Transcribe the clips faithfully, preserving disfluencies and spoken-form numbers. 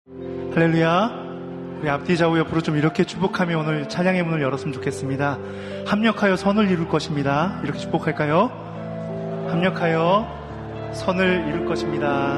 할렐루야. 우리 앞뒤 좌우 옆으로 좀 이렇게 축복하며 오늘 찬양의 문을 열었으면 좋겠습니다. 합력하여 선을 이룰 것입니다. 이렇게 축복할까요? 합력하여 선을 이룰 것입니다.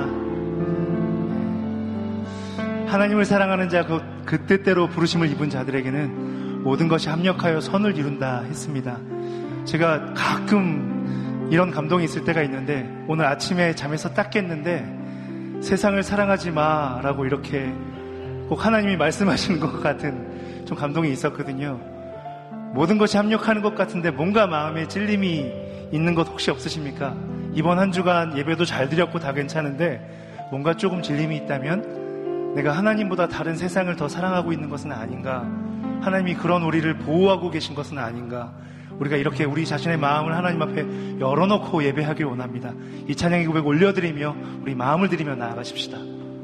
하나님을 사랑하는 자, 그, 그 뜻대로 부르심을 입은 자들에게는 모든 것이 합력하여 선을 이룬다 했습니다. 제가 가끔 이런 감동이 있을 때가 있는데, 오늘 아침에 잠에서 딱 깼는데 세상을 사랑하지 마 라고 이렇게 꼭 하나님이 말씀하시는 것 같은 좀 감동이 있었거든요. 모든 것이 합력하는 것 같은데 뭔가 마음에 찔림이 있는 것 혹시 없으십니까? 이번 한 주간 예배도 잘 드렸고 다 괜찮은데 뭔가 조금 질림이 있다면 내가 하나님보다 다른 세상을 더 사랑하고 있는 것은 아닌가? 하나님이 그런 우리를 보호하고 계신 것은 아닌가? 우리가 이렇게 우리 자신의 마음을 하나님 앞에 열어놓고 예배하길 원합니다. 이 찬양의 고백 올려드리며 우리 마음을 드리며 나아가십시다.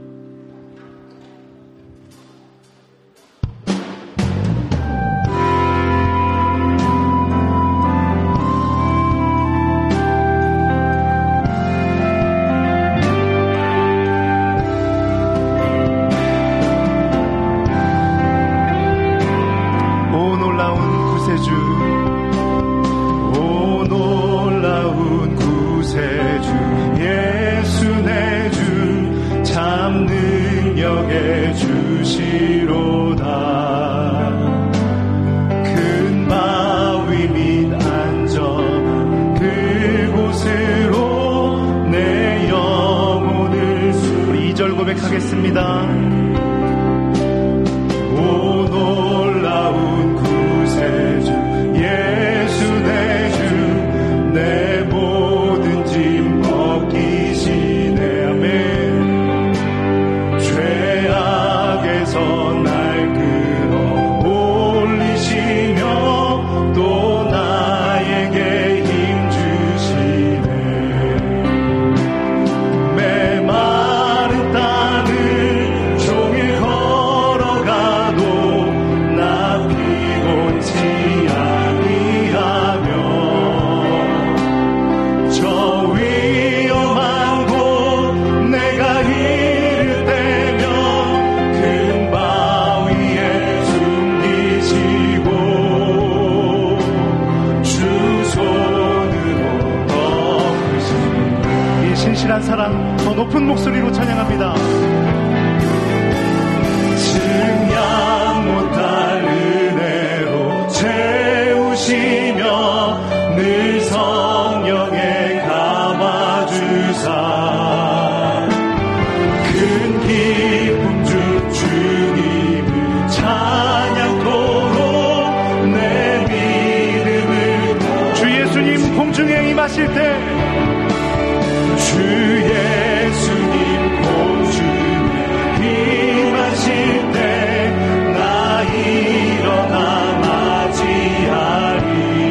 고백하겠습니다. 오 놀라운 구세주 예수 내 주 내 모든 짐 벗기시네. 아멘. 죄악에서 날 끌어 올리시며 또 나에게 힘 주시네. 메마른 땅을 종일 걸어가도 나 피곤치 아니하며 저 위험한 곳 내가 이를 때면 큰 바위에 숨기시고 주 손으로 덮으시네. 이 신실한 사랑 더 높은 목소리로 찬양합니다. 증량 못할 은혜로 채우시며 늘 성령에 감아주사 큰 기쁨 주 주님을 찬양토록 내 믿음을 주 예수님 공중에 임하실 때 주 예수님 공중에 임하실 때 나 일어나 맞이하리.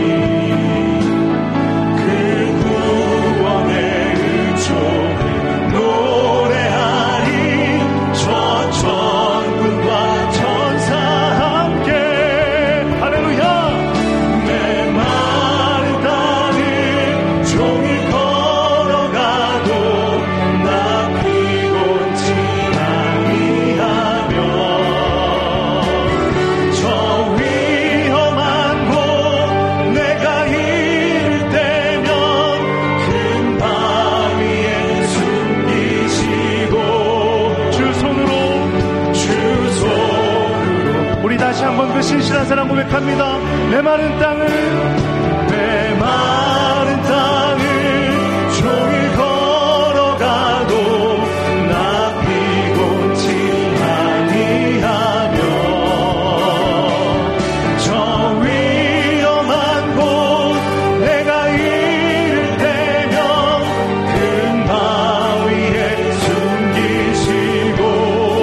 그 구원의 은총을 노래하리. 저 천군과 천사 함께 할렐루야. 메마른 땅을 종일 걸어가도 나 피곤치 아니하며 저 위험한 곳 내가 이를 때면 큰 바위에 숨기시고 주 손으로 주 손으로 우리 다시 한번 그 신실한 사랑 고백합니다. 메마른 땅을 메마른 땅을 종일 걸어가도 나 피곤치 아니하며 저 위험한 곳 내가 이를 때면 큰 바위에 숨기시고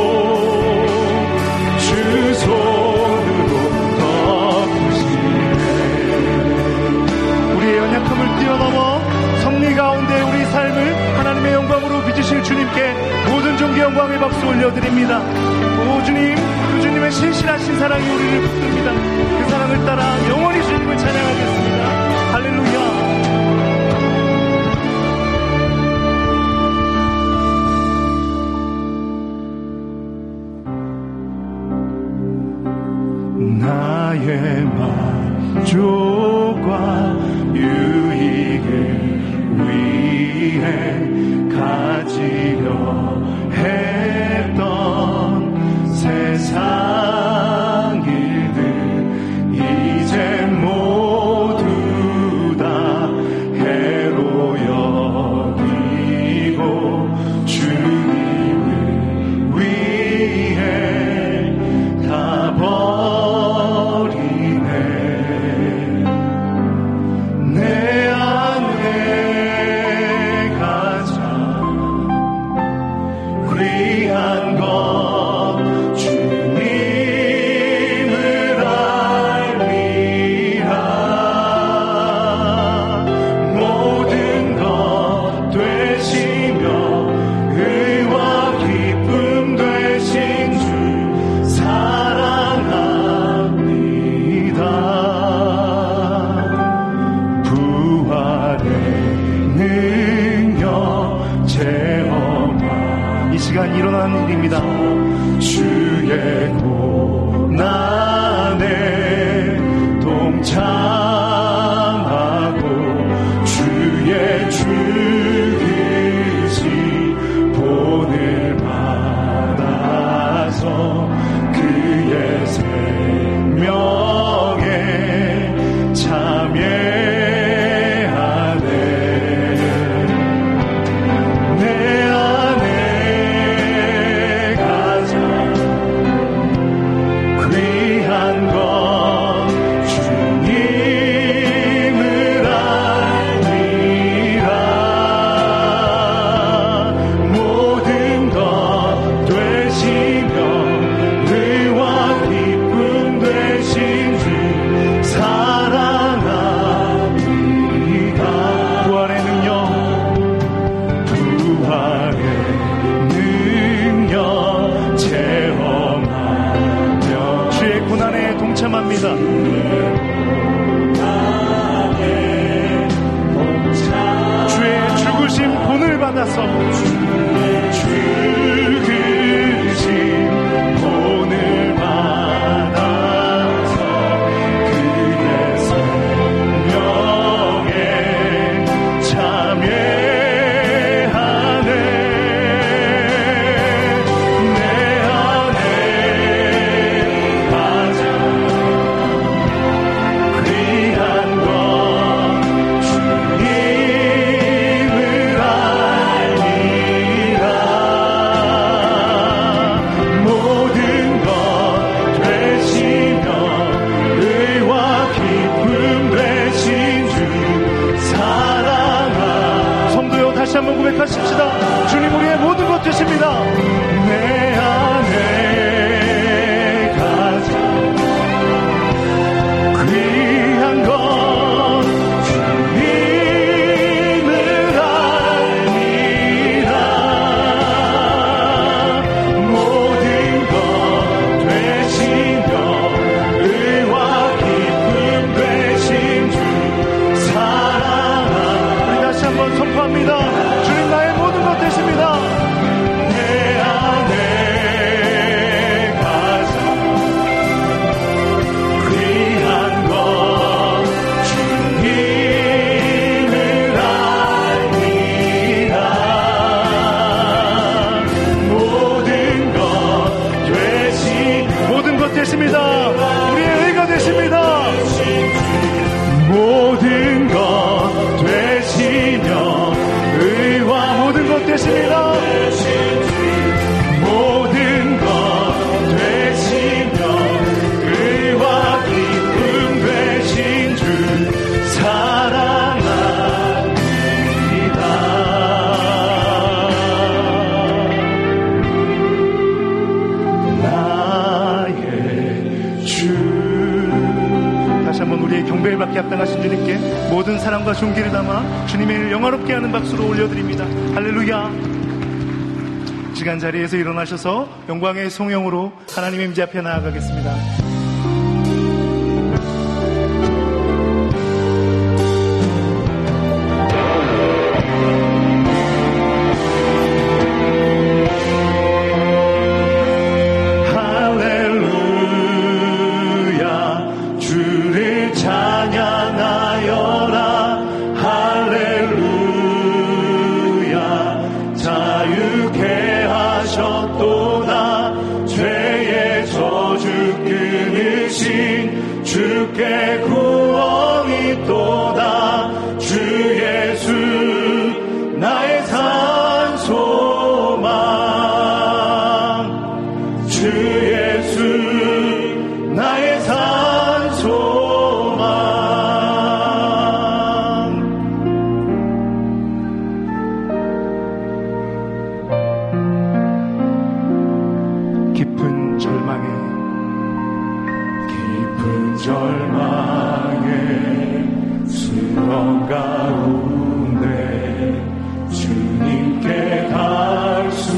주 손으로 덮으시네. 우리의 연약함을 뛰어넘어 섭리 가운데 우리 삶을 하나님의 영광으로 빚으실 주님께 모든 존귀 영광의 박수 올려드립니다. 오 주님, 그 주님의 신실하신 사랑이 우리를 붙듭니다. 그 사랑을 따라 영원히 주님을 찬양하겠습니다. 할렐루야. 나의 만족과 유익을 위해 가지려 했던 세상 일들 이제 모두 다 해로 여기고 주님을 위해 다 버리네. 내 안에 가장 귀한 것 주님을 알리라. 모든 것 되시며 의와 기쁨 되신 주 사랑합니다. 부활의 능력 체험하 이 시간 일어나는 일입니다. 주의 고난에 동참하고 주의 죽으신 본을 받아서 그의 생명에 참여하네. 내 안에 가장 귀한 것 주님을 알리라. 모든 것 되시며 의와 기쁨 되신 주 사랑합니다. 부활의 능력 부활의 능력 체험하며 주의 고난에 동참합니다. 주의 죽으신 본을 받아서 죽으신 본을 받아서 그의 생명에 참여하네. 내 안에 가장 귀한 것 주님을 알리라. 모든 것 되시며 의와 기쁨 되신 주 사랑하. 성도여 다시 한번 고백하십시다. 주님 우리의 모든 것 되십니다. 내 안에 가장 귀한 것 주님을 알리라. 모든 것 되시며 의와 기쁨 되신 주 사랑하. 우리 다시 한번 선포합니다. 주님 나의 모든 것 되십니다. 내 안에 가장 귀한 것 주님을 알리라. 모든 것 되시 모든 것 되십니다. 우리의 의가 되십니다. 모든 것 되시며 의와 모든 것 되십니다. 모든 것 되시며 의와 기쁨 되신 주 사랑합니다. 나의 주. 다시 한번 우리의 경배를 받게 합당하신 주님께 모든 사랑과 존귀를 담아 주님의 이름을 영화롭게 하는 박수로 올려드립니다. 할렐루야. 시간 자리에서 일어나셔서 영광의 송영으로 하나님의 임재 앞에 나아가겠습니다. 할렐루야 깊은 절망에 깊은 절망에 수렁 가운데 주님께 갈 수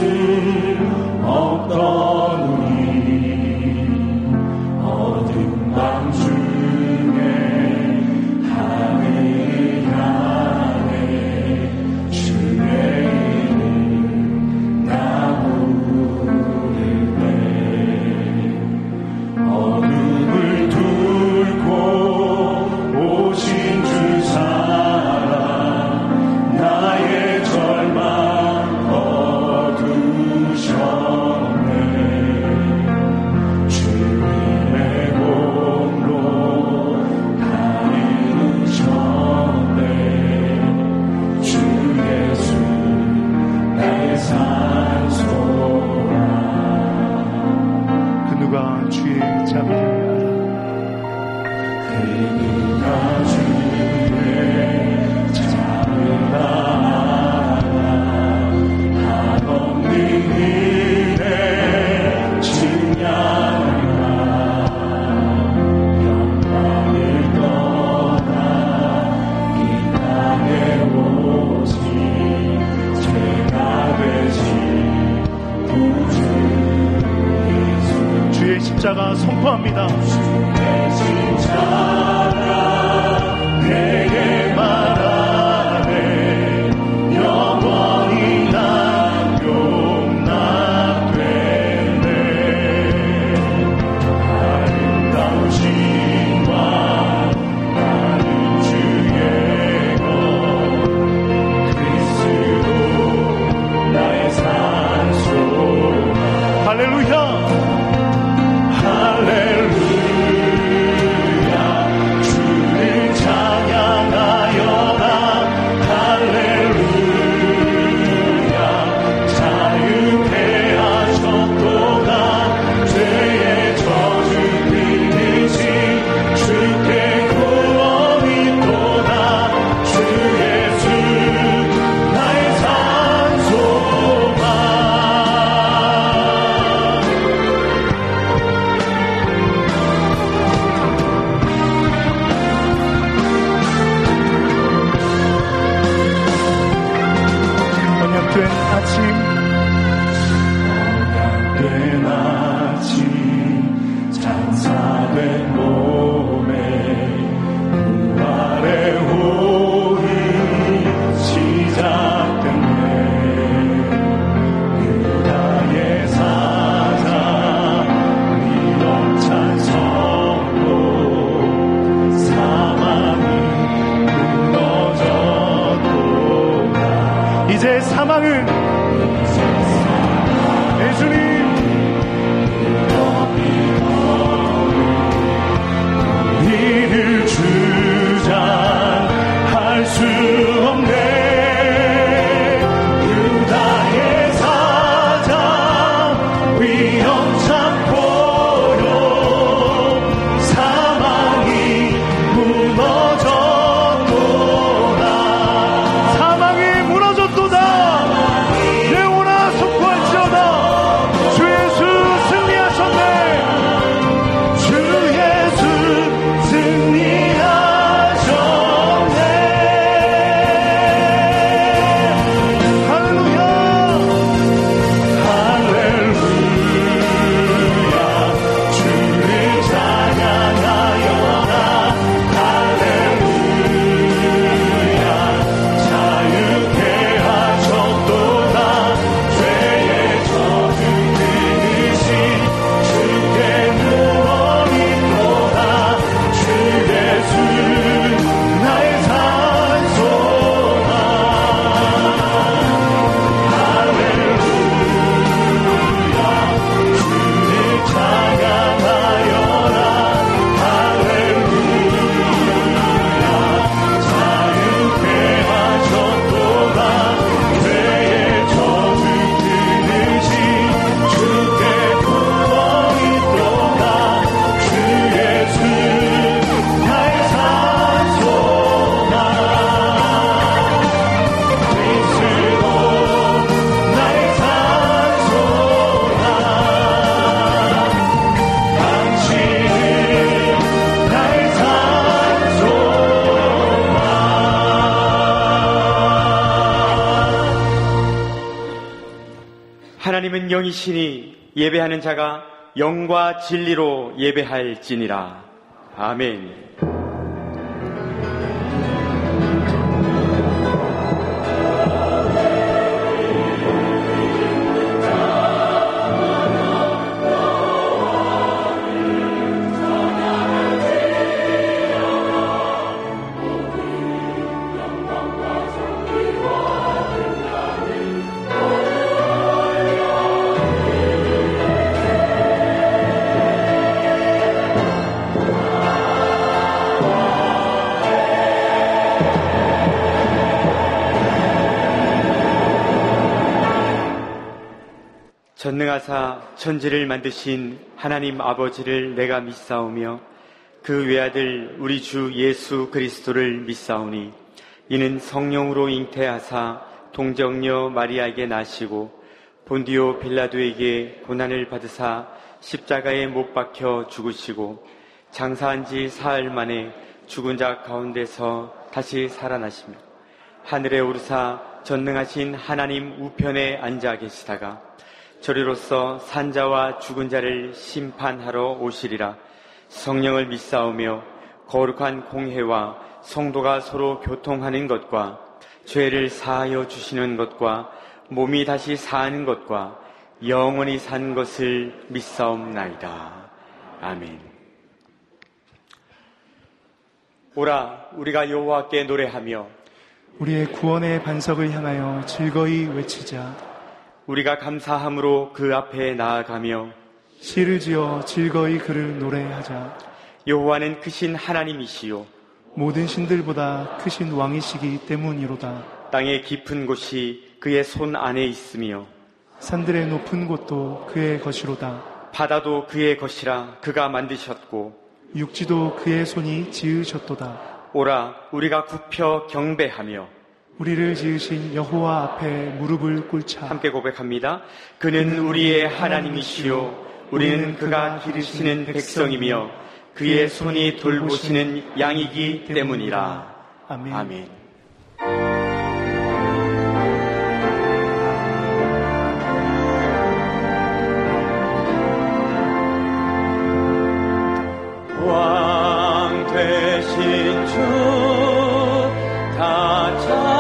없더니 어두운 밤 중에 하늘 향해 주의 이름 나 부르네. 어둠을 뚫고 오신 주 사랑 나의 절망 거두셨네. 주님의 공로 다 이루셨네. 주 예수 나의 산소라. 그 누가 주의 자비를 알아. 그 누가 주의 자비를 알아. 한없는 은혜 증량이라. 영광을 떠나 이 땅에 오신 죄가 되신 구주 예수. 주의 십자가 선포합니다. 주의 십자가 내게 말하네. 영원히 난 용납되네. 아름다우신 왕 나는 주의 것 그리스도 나의 산소라. 할렐루야. 할렐루야. 주 그는 영이시니 예배하는 자가 영과 진리로 예배할지니라. 아멘. 전능하사 천지를 만드신 하나님 아버지를 내가 믿사오며 그 외아들 우리 주 예수 그리스도를 믿사오니 이는 성령으로 잉태하사 동정녀 마리아에게 나시고 본디오 빌라도에게 고난을 받으사 십자가에 못 박혀 죽으시고 장사한 지 사흘 만에 죽은 자 가운데서 다시 살아나시며 하늘에 오르사 전능하신 하나님 우편에 앉아 계시다가 저리로서 산자와 죽은 자를 심판하러 오시리라. 성령을 믿사오며 거룩한 공회와 성도가 서로 교통하는 것과 죄를 사하여 주시는 것과 몸이 다시 사는 것과 영원히 산 것을 믿사옵나이다. 아멘. 오라 우리가 여호와께 노래하며 우리의 구원의 반석을 향하여 즐거이 외치자. 우리가 감사함으로 그 앞에 나아가며 시를 지어 즐거이 그를 노래하자. 여호와는 크신 하나님이시요 모든 신들보다 크신 왕이시기 때문이로다. 땅의 깊은 곳이 그의 손 안에 있으며 산들의 높은 곳도 그의 것이로다. 바다도 그의 것이라 그가 만드셨고 육지도 그의 손이 지으셨도다. 오라 우리가 굽혀 경배하며 우리를 지으신 여호와 앞에 무릎을 꿇자. 함께 고백합니다. 그는 우리의 하나님이시요 우리는 그가 기르시는 백성이며 그의 손이 돌보시는 양이기 때문이라. 아멘. 아멘. 왕 되신 주 다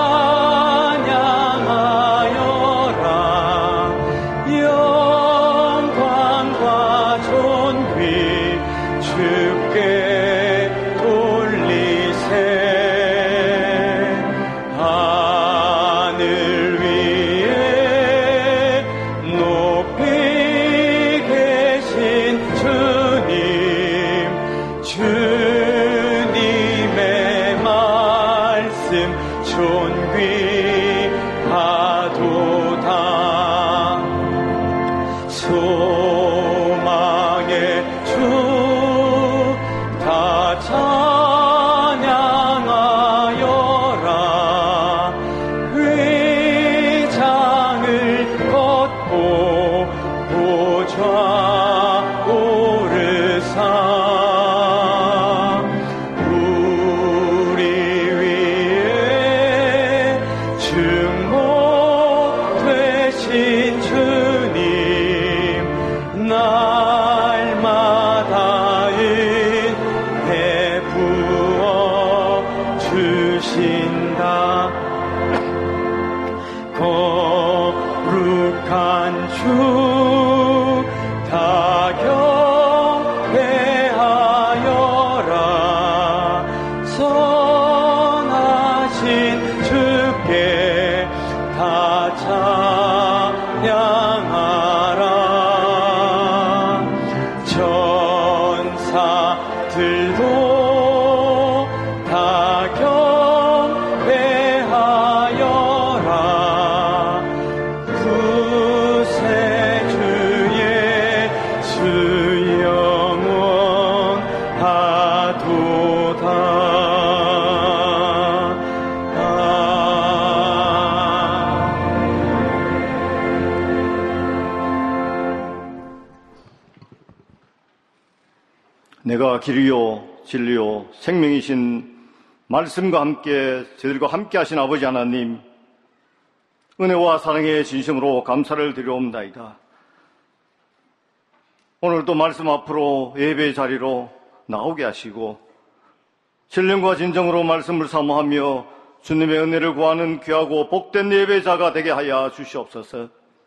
내가 길이요 진리요 생명이신 말씀과 함께 저희들과 함께 하신 아버지 하나님, 은혜와 사랑의 진심으로 감사를 드려옵나이다. 오늘도 말씀 앞으로 예배의 자리로 나오게 하시고 신령과 진정으로 말씀을 사모하며 주님의 은혜를 구하는 귀하고 복된 예배자가 되게 하여 주시옵소서.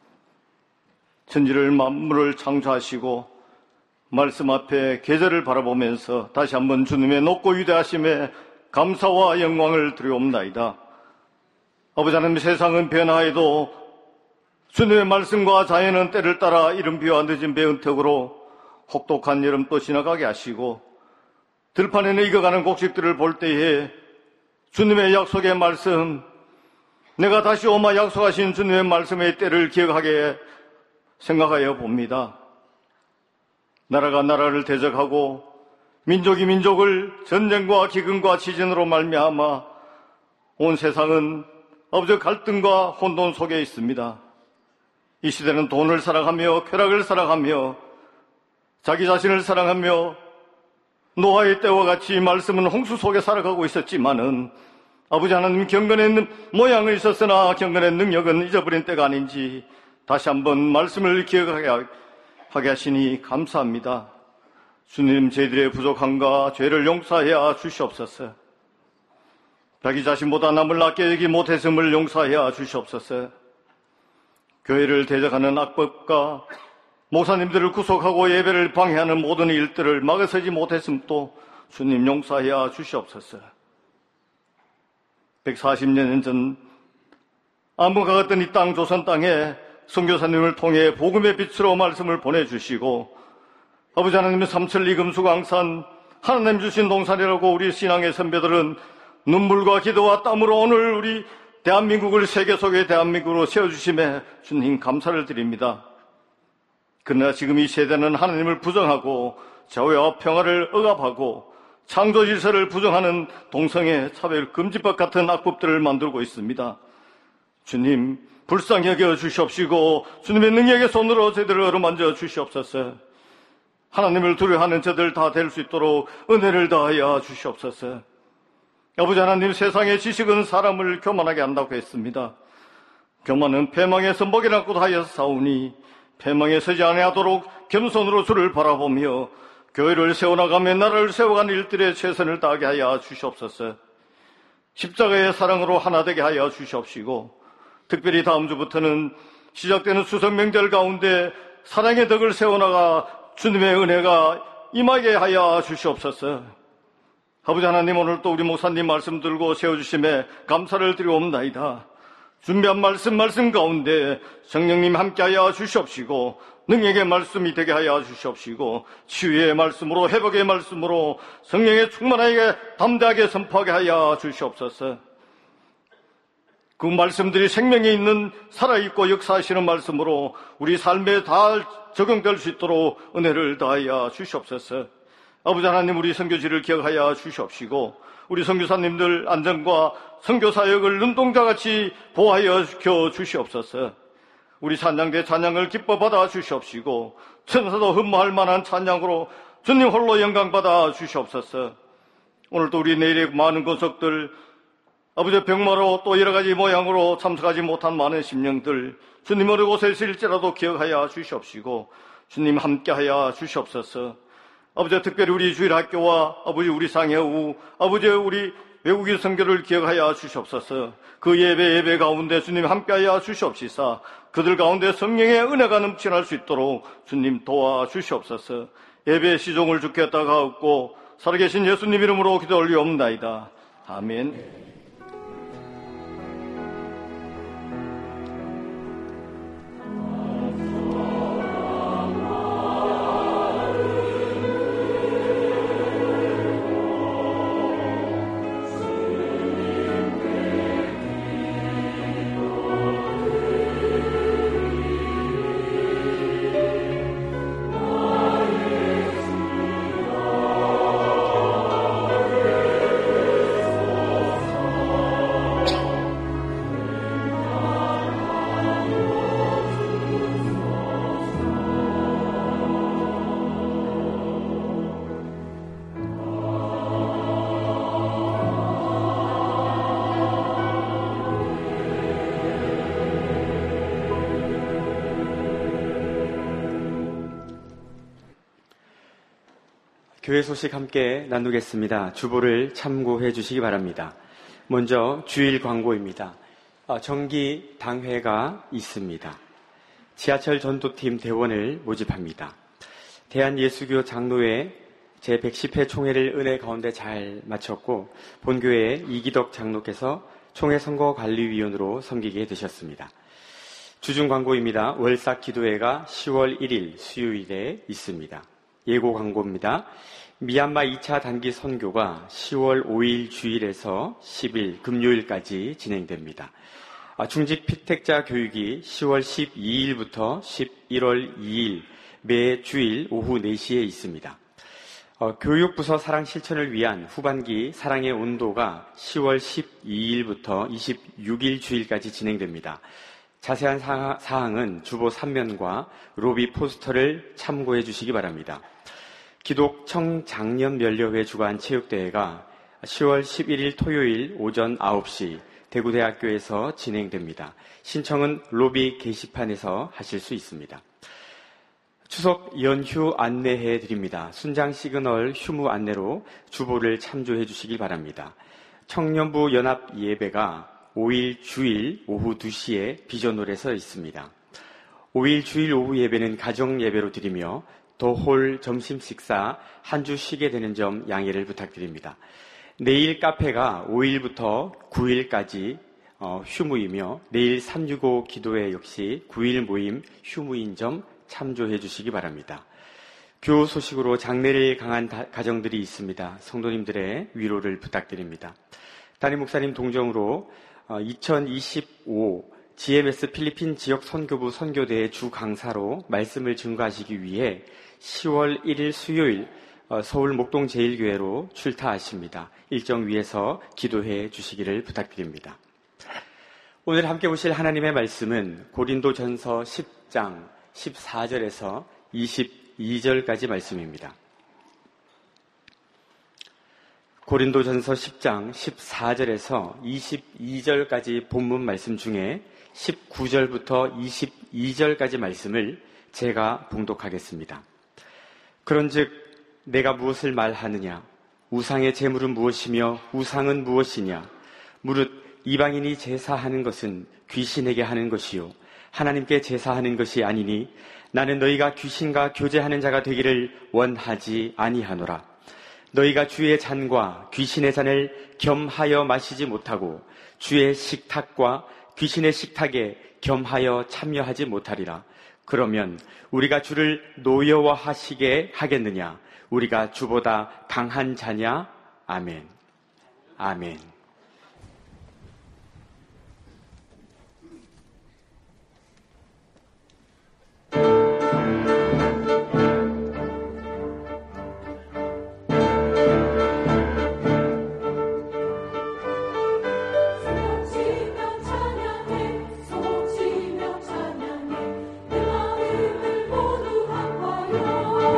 천지를 만물을 창조하시고 말씀 앞에 계절을 바라보면서 다시 한번 주님의 높고 위대하심에 감사와 영광을 드리옵나이다. 아버지 하나님, 세상은 변화해도 주님의 말씀과 자연은 때를 따라 이른 비와 늦은 배 은택으로 혹독한 여름도 지나가게 하시고 들판에는 익어가는 곡식들을 볼 때에 주님의 약속의 말씀, 내가 다시 오마 약속하신 주님의 말씀의 때를 기억하게 생각하여 봅니다. 나라가 나라를 대적하고 민족이 민족을 전쟁과 기근과 지진으로 말미암아 온 세상은 아버지 갈등과 혼돈 속에 있습니다. 이 시대는 돈을 사랑하며 쾌락을 사랑하며 자기 자신을 사랑하며 노아의 때와 같이 말씀은 홍수 속에 살아가고 있었지만은 아버지 하나님, 경건의 모양은 있었으나 경건의 능력은 잊어버린 때가 아닌지 다시 한번 말씀을 기억하게 하시니 감사합니다. 주님, 저희들의 부족함과 죄를 용서하여 주시옵소서. 자기 자신보다 남을 낫게 여기 못했음을 용서하여 주시옵소서. 교회를 대적하는 악법과 목사님들을 구속하고 예배를 방해하는 모든 일들을 막아서지 못했음도 주님 용서하여 주시옵소서. 백사십 년 전 암흑과 같던 이 땅 조선 땅에 선교사님을 통해 복음의 빛으로 말씀을 보내주시고 아버지 하나님의 삼천리 금수강산 하나님 주신 동산이라고 우리 신앙의 선배들은 눈물과 기도와 땀으로 오늘 우리 대한민국을 세계 속의 대한민국으로 세워주심에 주님 감사를 드립니다. 그러나 지금 이 세대는 하나님을 부정하고 자유와 평화를 억압하고 창조 질서를 부정하는 동성애 차별 금지법 같은 악법들을 만들고 있습니다. 주님, 불쌍히 여겨 주시옵시고 주님의 능력의 손으로 저희들을 어루만져 주시옵소서. 하나님을 두려워하는 저들 다 될 수 있도록 은혜를 다하여 주시옵소서. 아버지 하나님, 세상의 지식은 사람을 교만하게 한다고 했습니다. 교만은 패망에서 먹이라고도 하여 싸우니 패망에 서지 아니하도록 겸손으로 주를 바라보며 교회를 세워나가며 나라를 세워가는 일들에 최선을 다하게 하여 주시옵소서. 십자가의 사랑으로 하나 되게 하여 주시옵시고 특별히 다음 주부터는 시작되는 수석 명절 가운데 사랑의 덕을 세워나가 주님의 은혜가 임하게 하여 주시옵소서. 아버지 하나님, 오늘 또 우리 목사님 말씀 들고 세워주심에 감사를 드리옵나이다. 준비한 말씀 말씀 가운데 성령님 함께하여 주시옵시고 능력의 말씀이 되게 하여 주시옵시고 치유의 말씀으로 회복의 말씀으로 성령의 충만하게 담대하게 선포하게 하여 주시옵소서. 그 말씀들이 생명이 있는 살아있고 역사하시는 말씀으로 우리 삶에 다 적용될 수 있도록 은혜를 다하여 주시옵소서. 아버지 하나님, 우리 선교지를 기억하여 주시옵시고 우리 선교사님들 안전과 선교사역을 눈동자같이 보호하여 지켜 주시옵소서. 우리 찬양대 찬양을 기뻐 받아 주시옵시고 천사도 흠모할 만한 찬양으로 주님 홀로 영광 받아 주시옵소서. 오늘도 우리 내일의 많은 권속들, 아버지 병마로 또 여러 가지 모양으로 참석하지 못한 많은 심령들 주님 어느 곳에 있을지라도 기억하여 주시옵시고 주님 함께하여 주시옵소서. 아버지, 특별히 우리 주일학교와 아버지 우리 상해우, 아버지 우리 외국인 선교를 기억하여 주시옵소서. 그 예배 예배 가운데 주님 함께하여 주시옵시사 그들 가운데 성령의 은혜가 넘쳐날 수 있도록 주님 도와 주시옵소서. 예배 시종을 주께 따가옵고 살아계신 예수님 이름으로 기도 올리옵나이다. 아멘. 교회 소식 함께 나누겠습니다. 주보를 참고해 주시기 바랍니다. 먼저 주일 광고입니다. 정기 당회가 있습니다. 지하철 전도팀 대원을 모집합니다. 대한예수교 장로회 제백십 회 총회를 은혜 가운데 잘 마쳤고 본교회 이기덕 장로께서 총회 선거관리위원으로 섬기게 되셨습니다. 주중 광고입니다. 월삭 기도회가 시월 일일 수요일에 있습니다. 예고 광고입니다. 미얀마 이 차 단기 선교가 시월 오일 주일에서 십일 금요일까지 진행됩니다. 중직 피택자 교육이 시월 십이일부터 십일월 이일 매 주일 오후 네 시에 있습니다. 어, 교육부서 사랑 실천을 위한 후반기 사랑의 온도가 시월 십이일부터 이십육일 주일까지 진행됩니다. 자세한 사, 사항은 주보 삼 면과 로비 포스터를 참고해 주시기 바랍니다. 기독 청장년면려회 주관 체육대회가 시월 십일일 토요일 오전 아홉 시 대구대학교에서 진행됩니다. 신청은 로비 게시판에서 하실 수 있습니다. 추석 연휴 안내해 드립니다. 순장 시그널 휴무 안내로 주보를 참조해 주시기 바랍니다. 청년부 연합 예배가 오일 주일 오후 두 시에 비전홀에서 있습니다. 오일 주일 오후 예배는 가정 예배로 드리며 더홀 점심 식사 한 주 쉬게 되는 점 양해를 부탁드립니다. 내일 카페가 오일부터 구일까지 어, 휴무이며 내일 삼육오 기도회 역시 구일 모임 휴무인 점 참조해 주시기 바랍니다. 교우 소식으로 장례를 강한 다, 가정들이 있습니다. 성도님들의 위로를 부탁드립니다. 담임 목사님 동정으로 어, 이천이십오 지엠에스 필리핀 지역 선교부 선교대의 주 강사로 말씀을 증거하시기 위해 시월 일일 수요일 어, 서울 목동 제일교회로 출타하십니다. 일정 위에서 기도해 주시기를 부탁드립니다. 오늘 함께 보실 하나님의 말씀은 고린도전서 십 장 십사 절에서 이십이 절까지 말씀입니다. 고린도전서 십 장 십사 절에서 이십이 절까지 본문 말씀 중에 십구 절부터 이십이 절까지 말씀을 제가 봉독하겠습니다. 그런즉 내가 무엇을 말하느냐? 우상의 제물은 무엇이며 우상은 무엇이냐? 무릇 이방인이 제사하는 것은 귀신에게 하는 것이요 하나님께 제사하는 것이 아니니 나는 너희가 귀신과 교제하는 자가 되기를 원하지 아니하노라. 너희가 주의 잔과 귀신의 잔을 겸하여 마시지 못하고 주의 식탁과 귀신의 식탁에 겸하여 참여하지 못하리라. 그러면 우리가 주를 노여워하시게 하겠느냐? 우리가 주보다 강한 자냐? 아멘. 아멘.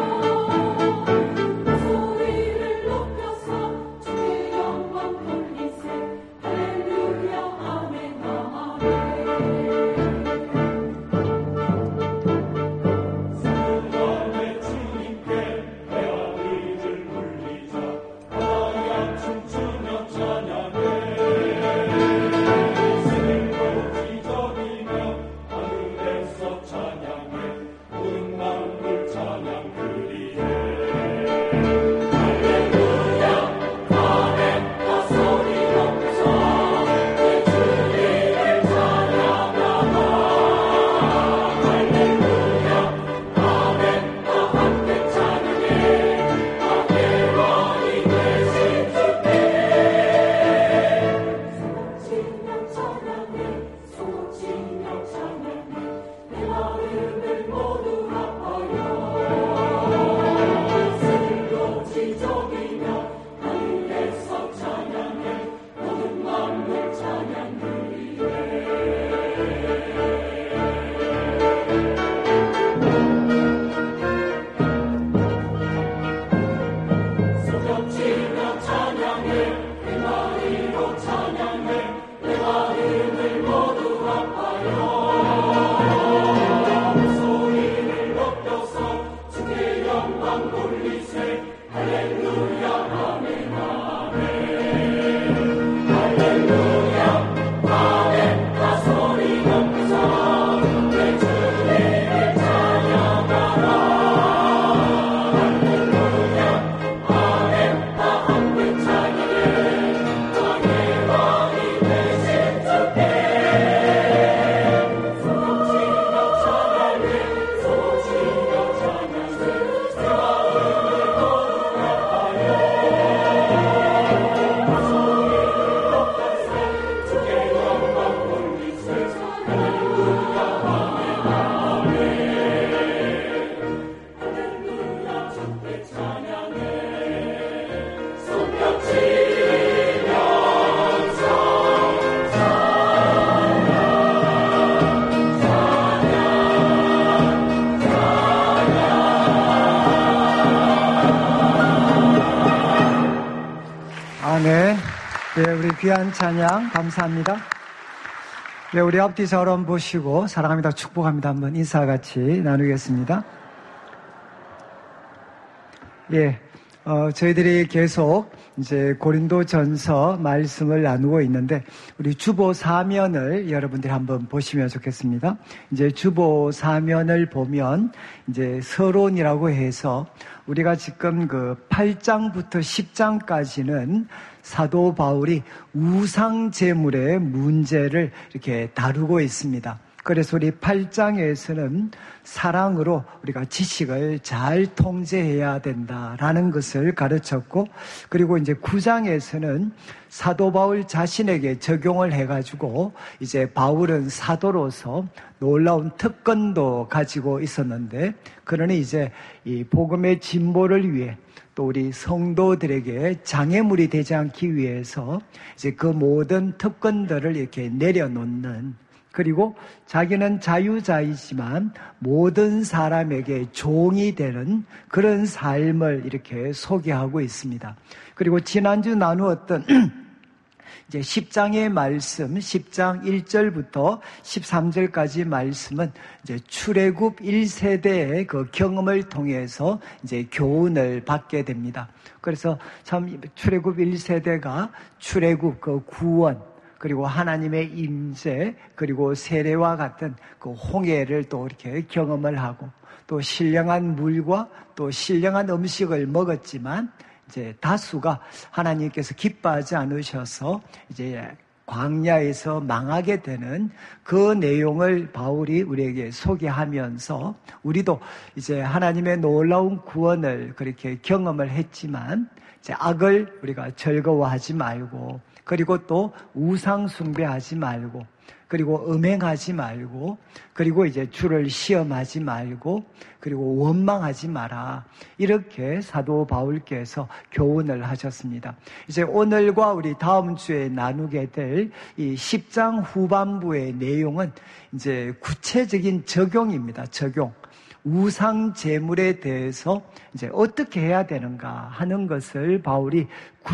소리를 높여서 주의 영광 돌리세 네, 네, 우리 귀한 찬양 감사합니다. 네, 우리 앞뒤 저런 보시고 사랑합니다, 축복합니다 한번 인사 같이 나누겠습니다. 예, 어, 저희들이 계속 이제 고린도전서 말씀을 나누고 있는데 우리 주보 사면을 여러분들이 한번 보시면 좋겠습니다. 이제 주보 사면을 보면 이제 서론이라고 해서 우리가 지금 그 팔 장부터 십 장까지는 사도 바울이 우상 제물의 문제를 이렇게 다루고 있습니다. 그래서 우리 팔 장에서는 사랑으로 우리가 지식을 잘 통제해야 된다라는 것을 가르쳤고, 그리고 이제 구 장에서는 사도 바울 자신에게 적용을 해가지고 이제 바울은 사도로서 놀라운 특권도 가지고 있었는데, 그러니 이제 이 복음의 진보를 위해 또 우리 성도들에게 장애물이 되지 않기 위해서 이제 그 모든 특권들을 이렇게 내려놓는, 그리고 자기는 자유자이지만 모든 사람에게 종이 되는 그런 삶을 이렇게 소개하고 있습니다. 그리고 지난주 나누었던 이제 십 장의 말씀, 십 장 일 절부터 십삼 절까지 말씀은 이제 출애굽 일 세대의 그 경험을 통해서 이제 교훈을 받게 됩니다. 그래서 참 출애굽 일 세대가 출애굽 그 구원, 그리고 하나님의 임재, 그리고 세례와 같은 그 홍해를 또 이렇게 경험을 하고, 또 신령한 물과 또 신령한 음식을 먹었지만 이제 다수가 하나님께서 기뻐하지 않으셔서 이제 광야에서 망하게 되는 그 내용을 바울이 우리에게 소개하면서, 우리도 이제 하나님의 놀라운 구원을 그렇게 경험을 했지만 이제 악을 우리가 즐거워하지 말고, 그리고 또 우상 숭배하지 말고, 그리고 음행하지 말고, 그리고 이제 주를 시험하지 말고, 그리고 원망하지 마라. 이렇게 사도 바울께서 교훈을 하셨습니다. 이제 오늘과 우리 다음 주에 나누게 될 이 십 장 후반부의 내용은 이제 구체적인 적용입니다. 적용. 우상 제물에 대해서 이제 어떻게 해야 되는가 하는 것을 바울이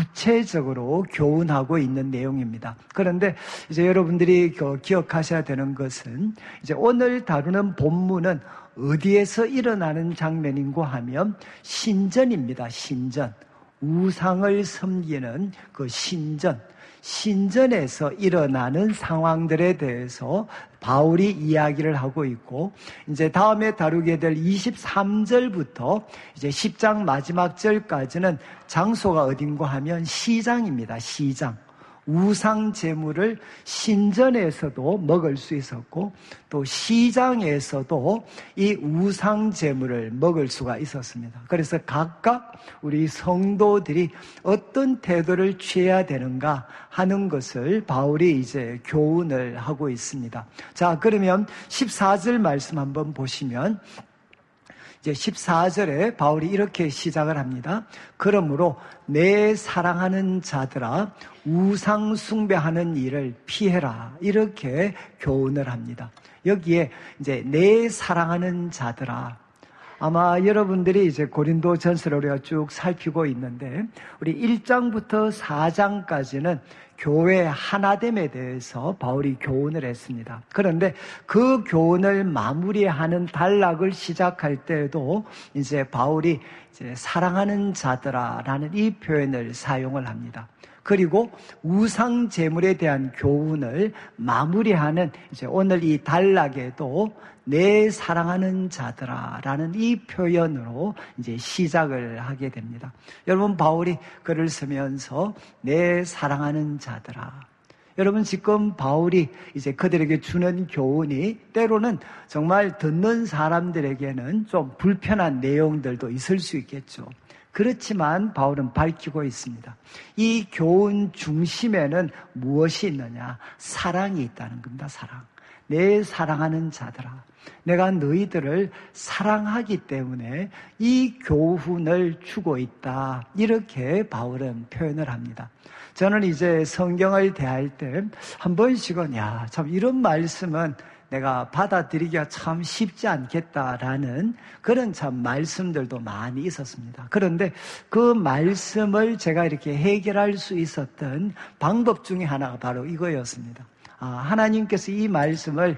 구체적으로 교훈하고 있는 내용입니다. 그런데 이제 여러분들이 기억하셔야 되는 것은, 이제 오늘 다루는 본문은 어디에서 일어나는 장면인고 하면 신전입니다. 신전. 우상을 섬기는 그 신전. 신전에서 일어나는 상황들에 대해서 바울이 이야기를 하고 있고, 이제 다음에 다루게 될 이십삼 절부터 이제 십 장 마지막 절까지는 장소가 어딘가 하면 시장입니다. 시장. 우상 제물을 신전에서도 먹을 수 있었고, 또 시장에서도 이 우상 제물을 먹을 수가 있었습니다. 그래서 각각 우리 성도들이 어떤 태도를 취해야 되는가 하는 것을 바울이 이제 교훈을 하고 있습니다. 자, 그러면 십사 절 말씀 한번 보시면, 이제 십사 절에 바울이 이렇게 시작을 합니다. 그러므로 내 사랑하는 자들아, 우상 숭배하는 일을 피해라. 이렇게 교훈을 합니다. 여기에 이제 내 사랑하는 자들아, 아마 여러분들이 이제 고린도 전서를 우리가 쭉 살피고 있는데, 우리 일 장부터 사 장까지는 교회 하나됨에 대해서 바울이 교훈을 했습니다. 그런데 그 교훈을 마무리하는 단락을 시작할 때에도 이제 바울이 이제 사랑하는 자들아라는 이 표현을 사용을 합니다. 그리고 우상 제물에 대한 교훈을 마무리하는 이제 오늘 이 단락에도 내 사랑하는 자들아라는 이 표현으로 이제 시작을 하게 됩니다. 여러분, 바울이 글을 쓰면서 내 사랑하는 자들아, 여러분 지금 바울이 이제 그들에게 주는 교훈이 때로는 정말 듣는 사람들에게는 좀 불편한 내용들도 있을 수 있겠죠. 그렇지만 바울은 밝히고 있습니다. 이 교훈 중심에는 무엇이 있느냐? 사랑이 있다는 겁니다. 사랑. 내 사랑하는 자들아, 내가 너희들을 사랑하기 때문에 이 교훈을 주고 있다. 이렇게 바울은 표현을 합니다. 저는 이제 성경을 대할 때 한 번씩은 야, 참 이런 말씀은 내가 받아들이기가 참 쉽지 않겠다라는 그런 참 말씀들도 많이 있었습니다. 그런데 그 말씀을 제가 이렇게 해결할 수 있었던 방법 중에 하나가 바로 이거였습니다. 아, 하나님께서 이 말씀을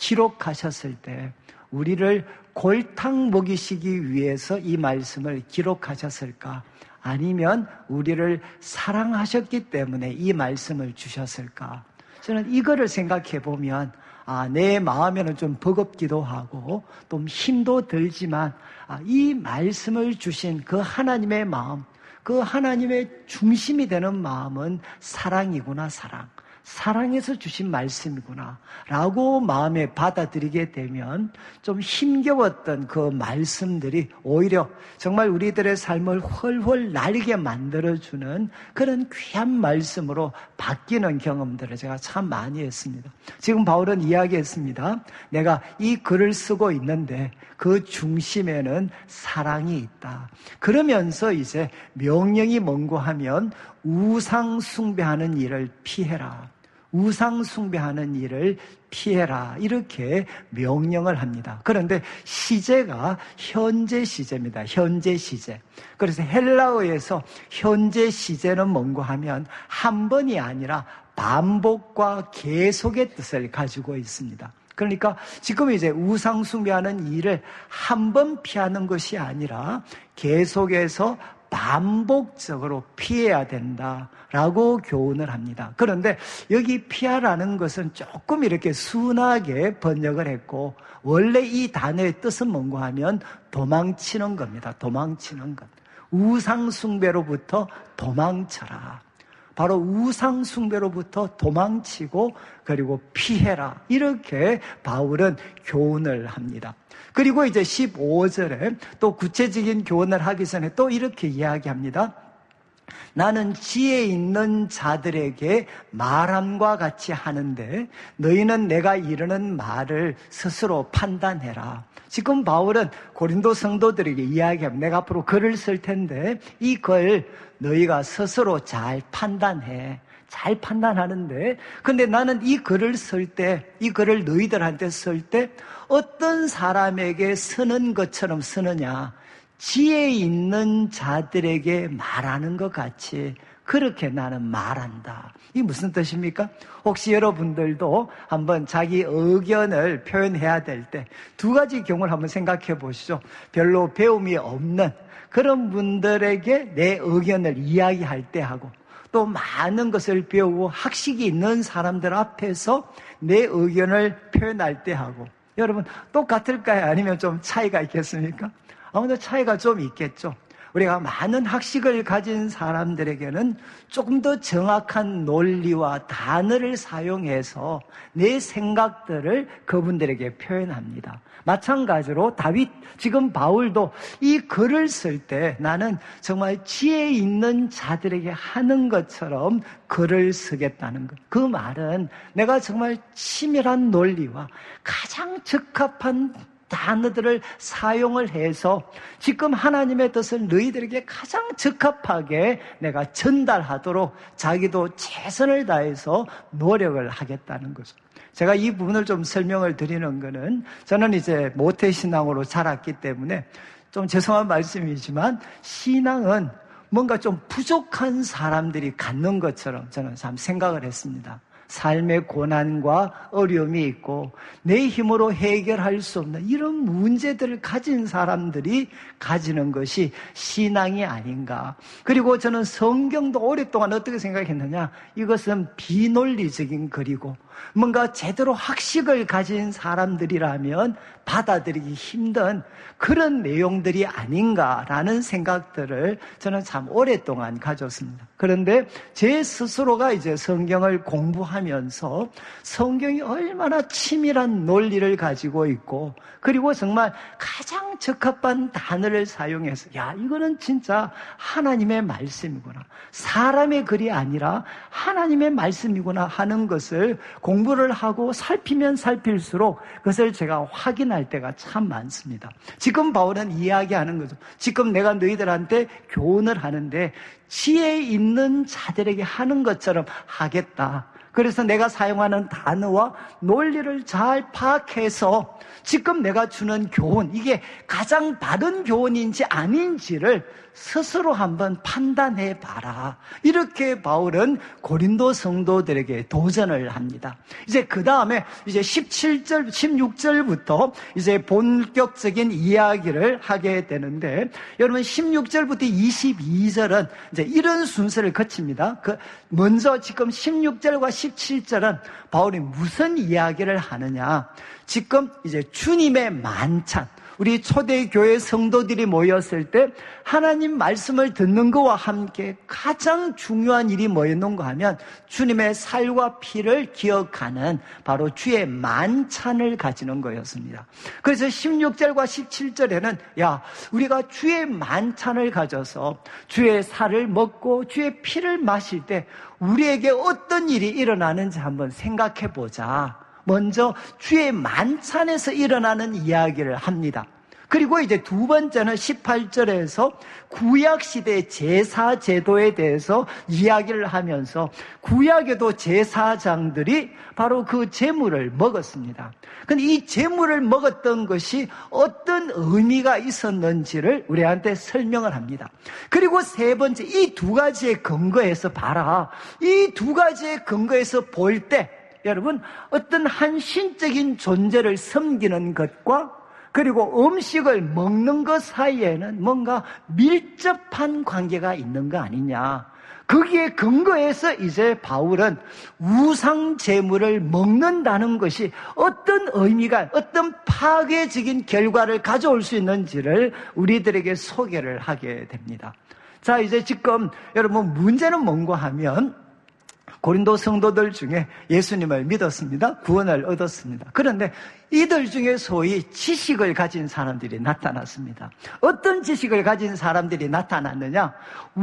기록하셨을 때 우리를 골탕 먹이시기 위해서 이 말씀을 기록하셨을까? 아니면 우리를 사랑하셨기 때문에 이 말씀을 주셨을까? 저는 이거를 생각해 보면 아, 내 마음에는 좀 버겁기도 하고 좀 힘도 들지만 아, 이 말씀을 주신 그 하나님의 마음, 그 하나님의 중심이 되는 마음은 사랑이구나, 사랑. 사랑해서 주신 말씀이구나 라고 마음에 받아들이게 되면 좀 힘겨웠던 그 말씀들이 오히려 정말 우리들의 삶을 훨훨 날게 만들어주는 그런 귀한 말씀으로 바뀌는 경험들을 제가 참 많이 했습니다. 지금 바울은 이야기했습니다. 내가 이 글을 쓰고 있는데 그 중심에는 사랑이 있다. 그러면서 이제 명령이 뭔고 하면 우상 숭배하는 일을 피해라. 우상 숭배하는 일을 피해라. 이렇게 명령을 합니다. 그런데 시제가 현재 시제입니다. 현재 시제. 그래서 헬라어에서 현재 시제는 뭔고 하면 한 번이 아니라 반복과 계속의 뜻을 가지고 있습니다. 그러니까 지금 이제 우상 숭배하는 일을 한 번 피하는 것이 아니라 계속해서 반복적으로 피해야 된다라고 교훈을 합니다. 그런데 여기 피하라는 것은 조금 이렇게 순하게 번역을 했고 원래 이 단어의 뜻은 뭔고 하면 도망치는 겁니다. 도망치는 것. 우상 숭배로부터 도망쳐라. 바로 우상 숭배로부터 도망치고 그리고 피해라. 이렇게 바울은 교훈을 합니다. 그리고 이제 십오 절에 또 구체적인 교훈을 하기 전에 또 이렇게 이야기합니다. 나는 지혜 있는 자들에게 말함과 같이 하는데 너희는 내가 이르는 말을 스스로 판단해라. 지금 바울은 고린도 성도들에게 이야기합니다. 내가 앞으로 글을 쓸 텐데 이 글 너희가 스스로 잘 판단해. 잘 판단하는데 근데 나는 이 글을 쓸 때, 이 글을 너희들한테 쓸 때 어떤 사람에게 쓰는 것처럼 쓰느냐, 지혜 있는 자들에게 말하는 것 같이 그렇게 나는 말한다. 이게 무슨 뜻입니까? 혹시 여러분들도 한번 자기 의견을 표현해야 될 때 두 가지 경우를 한번 생각해 보시죠. 별로 배움이 없는 그런 분들에게 내 의견을 이야기할 때 하고 또 많은 것을 배우고 학식이 있는 사람들 앞에서 내 의견을 표현할 때 하고 여러분 똑같을까요? 아니면 좀 차이가 있겠습니까? 아무래도 차이가 좀 있겠죠. 우리가 많은 학식을 가진 사람들에게는 조금 더 정확한 논리와 단어를 사용해서 내 생각들을 그분들에게 표현합니다. 마찬가지로 다윗, 지금 바울도 이 글을 쓸 때 나는 정말 지혜 있는 자들에게 하는 것처럼 글을 쓰겠다는 것. 그 말은 내가 정말 치밀한 논리와 가장 적합한 단어들을 사용을 해서 지금 하나님의 뜻을 너희들에게 가장 적합하게 내가 전달하도록 자기도 최선을 다해서 노력을 하겠다는 거죠. 제가 이 부분을 좀 설명을 드리는 거는 저는 이제 모태신앙으로 자랐기 때문에 좀 죄송한 말씀이지만 신앙은 뭔가 좀 부족한 사람들이 갖는 것처럼 저는 참 생각을 했습니다. 삶의 고난과 어려움이 있고 내 힘으로 해결할 수 없는 이런 문제들을 가진 사람들이 가지는 것이 신앙이 아닌가. 그리고 저는 성경도 오랫동안 어떻게 생각했느냐, 이것은 비논리적인 글이고 뭔가 제대로 학식을 가진 사람들이라면 받아들이기 힘든 그런 내용들이 아닌가라는 생각들을 저는 참 오랫동안 가졌습니다. 그런데 제 스스로가 이제 성경을 공부하면서 성경이 얼마나 치밀한 논리를 가지고 있고 그리고 정말 가장 적합한 단어를 사용해서 야, 이거는 진짜 하나님의 말씀이구나, 사람의 글이 아니라 하나님의 말씀이구나 하는 것을 공부를 하고 살피면 살필수록 그것을 제가 확인할 때가 참 많습니다. 지금 바울은 이야기하는 거죠. 지금 내가 너희들한테 교훈을 하는데 지혜 있는 자들에게 하는 것처럼 하겠다. 그래서 내가 사용하는 단어와 논리를 잘 파악해서 지금 내가 주는 교훈, 이게 가장 바른 교훈인지 아닌지를 스스로 한번 판단해 봐라. 이렇게 바울은 고린도 성도들에게 도전을 합니다. 이제 그 다음에 이제 십칠 절, 십육 절부터 이제 본격적인 이야기를 하게 되는데, 여러분 십육 절부터 이십이 절은 이제 이런 순서를 거칩니다. 그 먼저 지금 십육 절과 십칠 절은 바울이 무슨 이야기를 하느냐? 지금 이제 주님의 만찬, 우리 초대교회 성도들이 모였을 때 하나님 말씀을 듣는 것과 함께 가장 중요한 일이 뭐였는가 하면 주님의 살과 피를 기억하는 바로 주의 만찬을 가지는 거였습니다. 그래서 십육 절과 십칠 절에는 야, 우리가 주의 만찬을 가져서 주의 살을 먹고 주의 피를 마실 때 우리에게 어떤 일이 일어나는지 한번 생각해 보자. 먼저 주의 만찬에서 일어나는 이야기를 합니다. 그리고 이제 두 번째는 십팔 절에서 구약시대 제사 제도에 대해서 이야기를 하면서 구약에도 제사장들이 바로 그 제물을 먹었습니다. 근데 이 제물을 먹었던 것이 어떤 의미가 있었는지를 우리한테 설명을 합니다. 그리고 세 번째, 이 두 가지의 근거에서 봐라. 이 두 가지의 근거에서 볼 때 여러분, 어떤 한 신적인 존재를 섬기는 것과 그리고 음식을 먹는 것 사이에는 뭔가 밀접한 관계가 있는 거 아니냐. 거기에 근거해서 이제 바울은 우상 제물을 먹는다는 것이 어떤 의미가, 어떤 파괴적인 결과를 가져올 수 있는지를 우리들에게 소개를 하게 됩니다. 자, 이제 지금 여러분 문제는 뭔가 하면 고린도 성도들 중에 예수님을 믿었습니다. 구원을 얻었습니다. 그런데 이들 중에 소위 지식을 가진 사람들이 나타났습니다. 어떤 지식을 가진 사람들이 나타났느냐?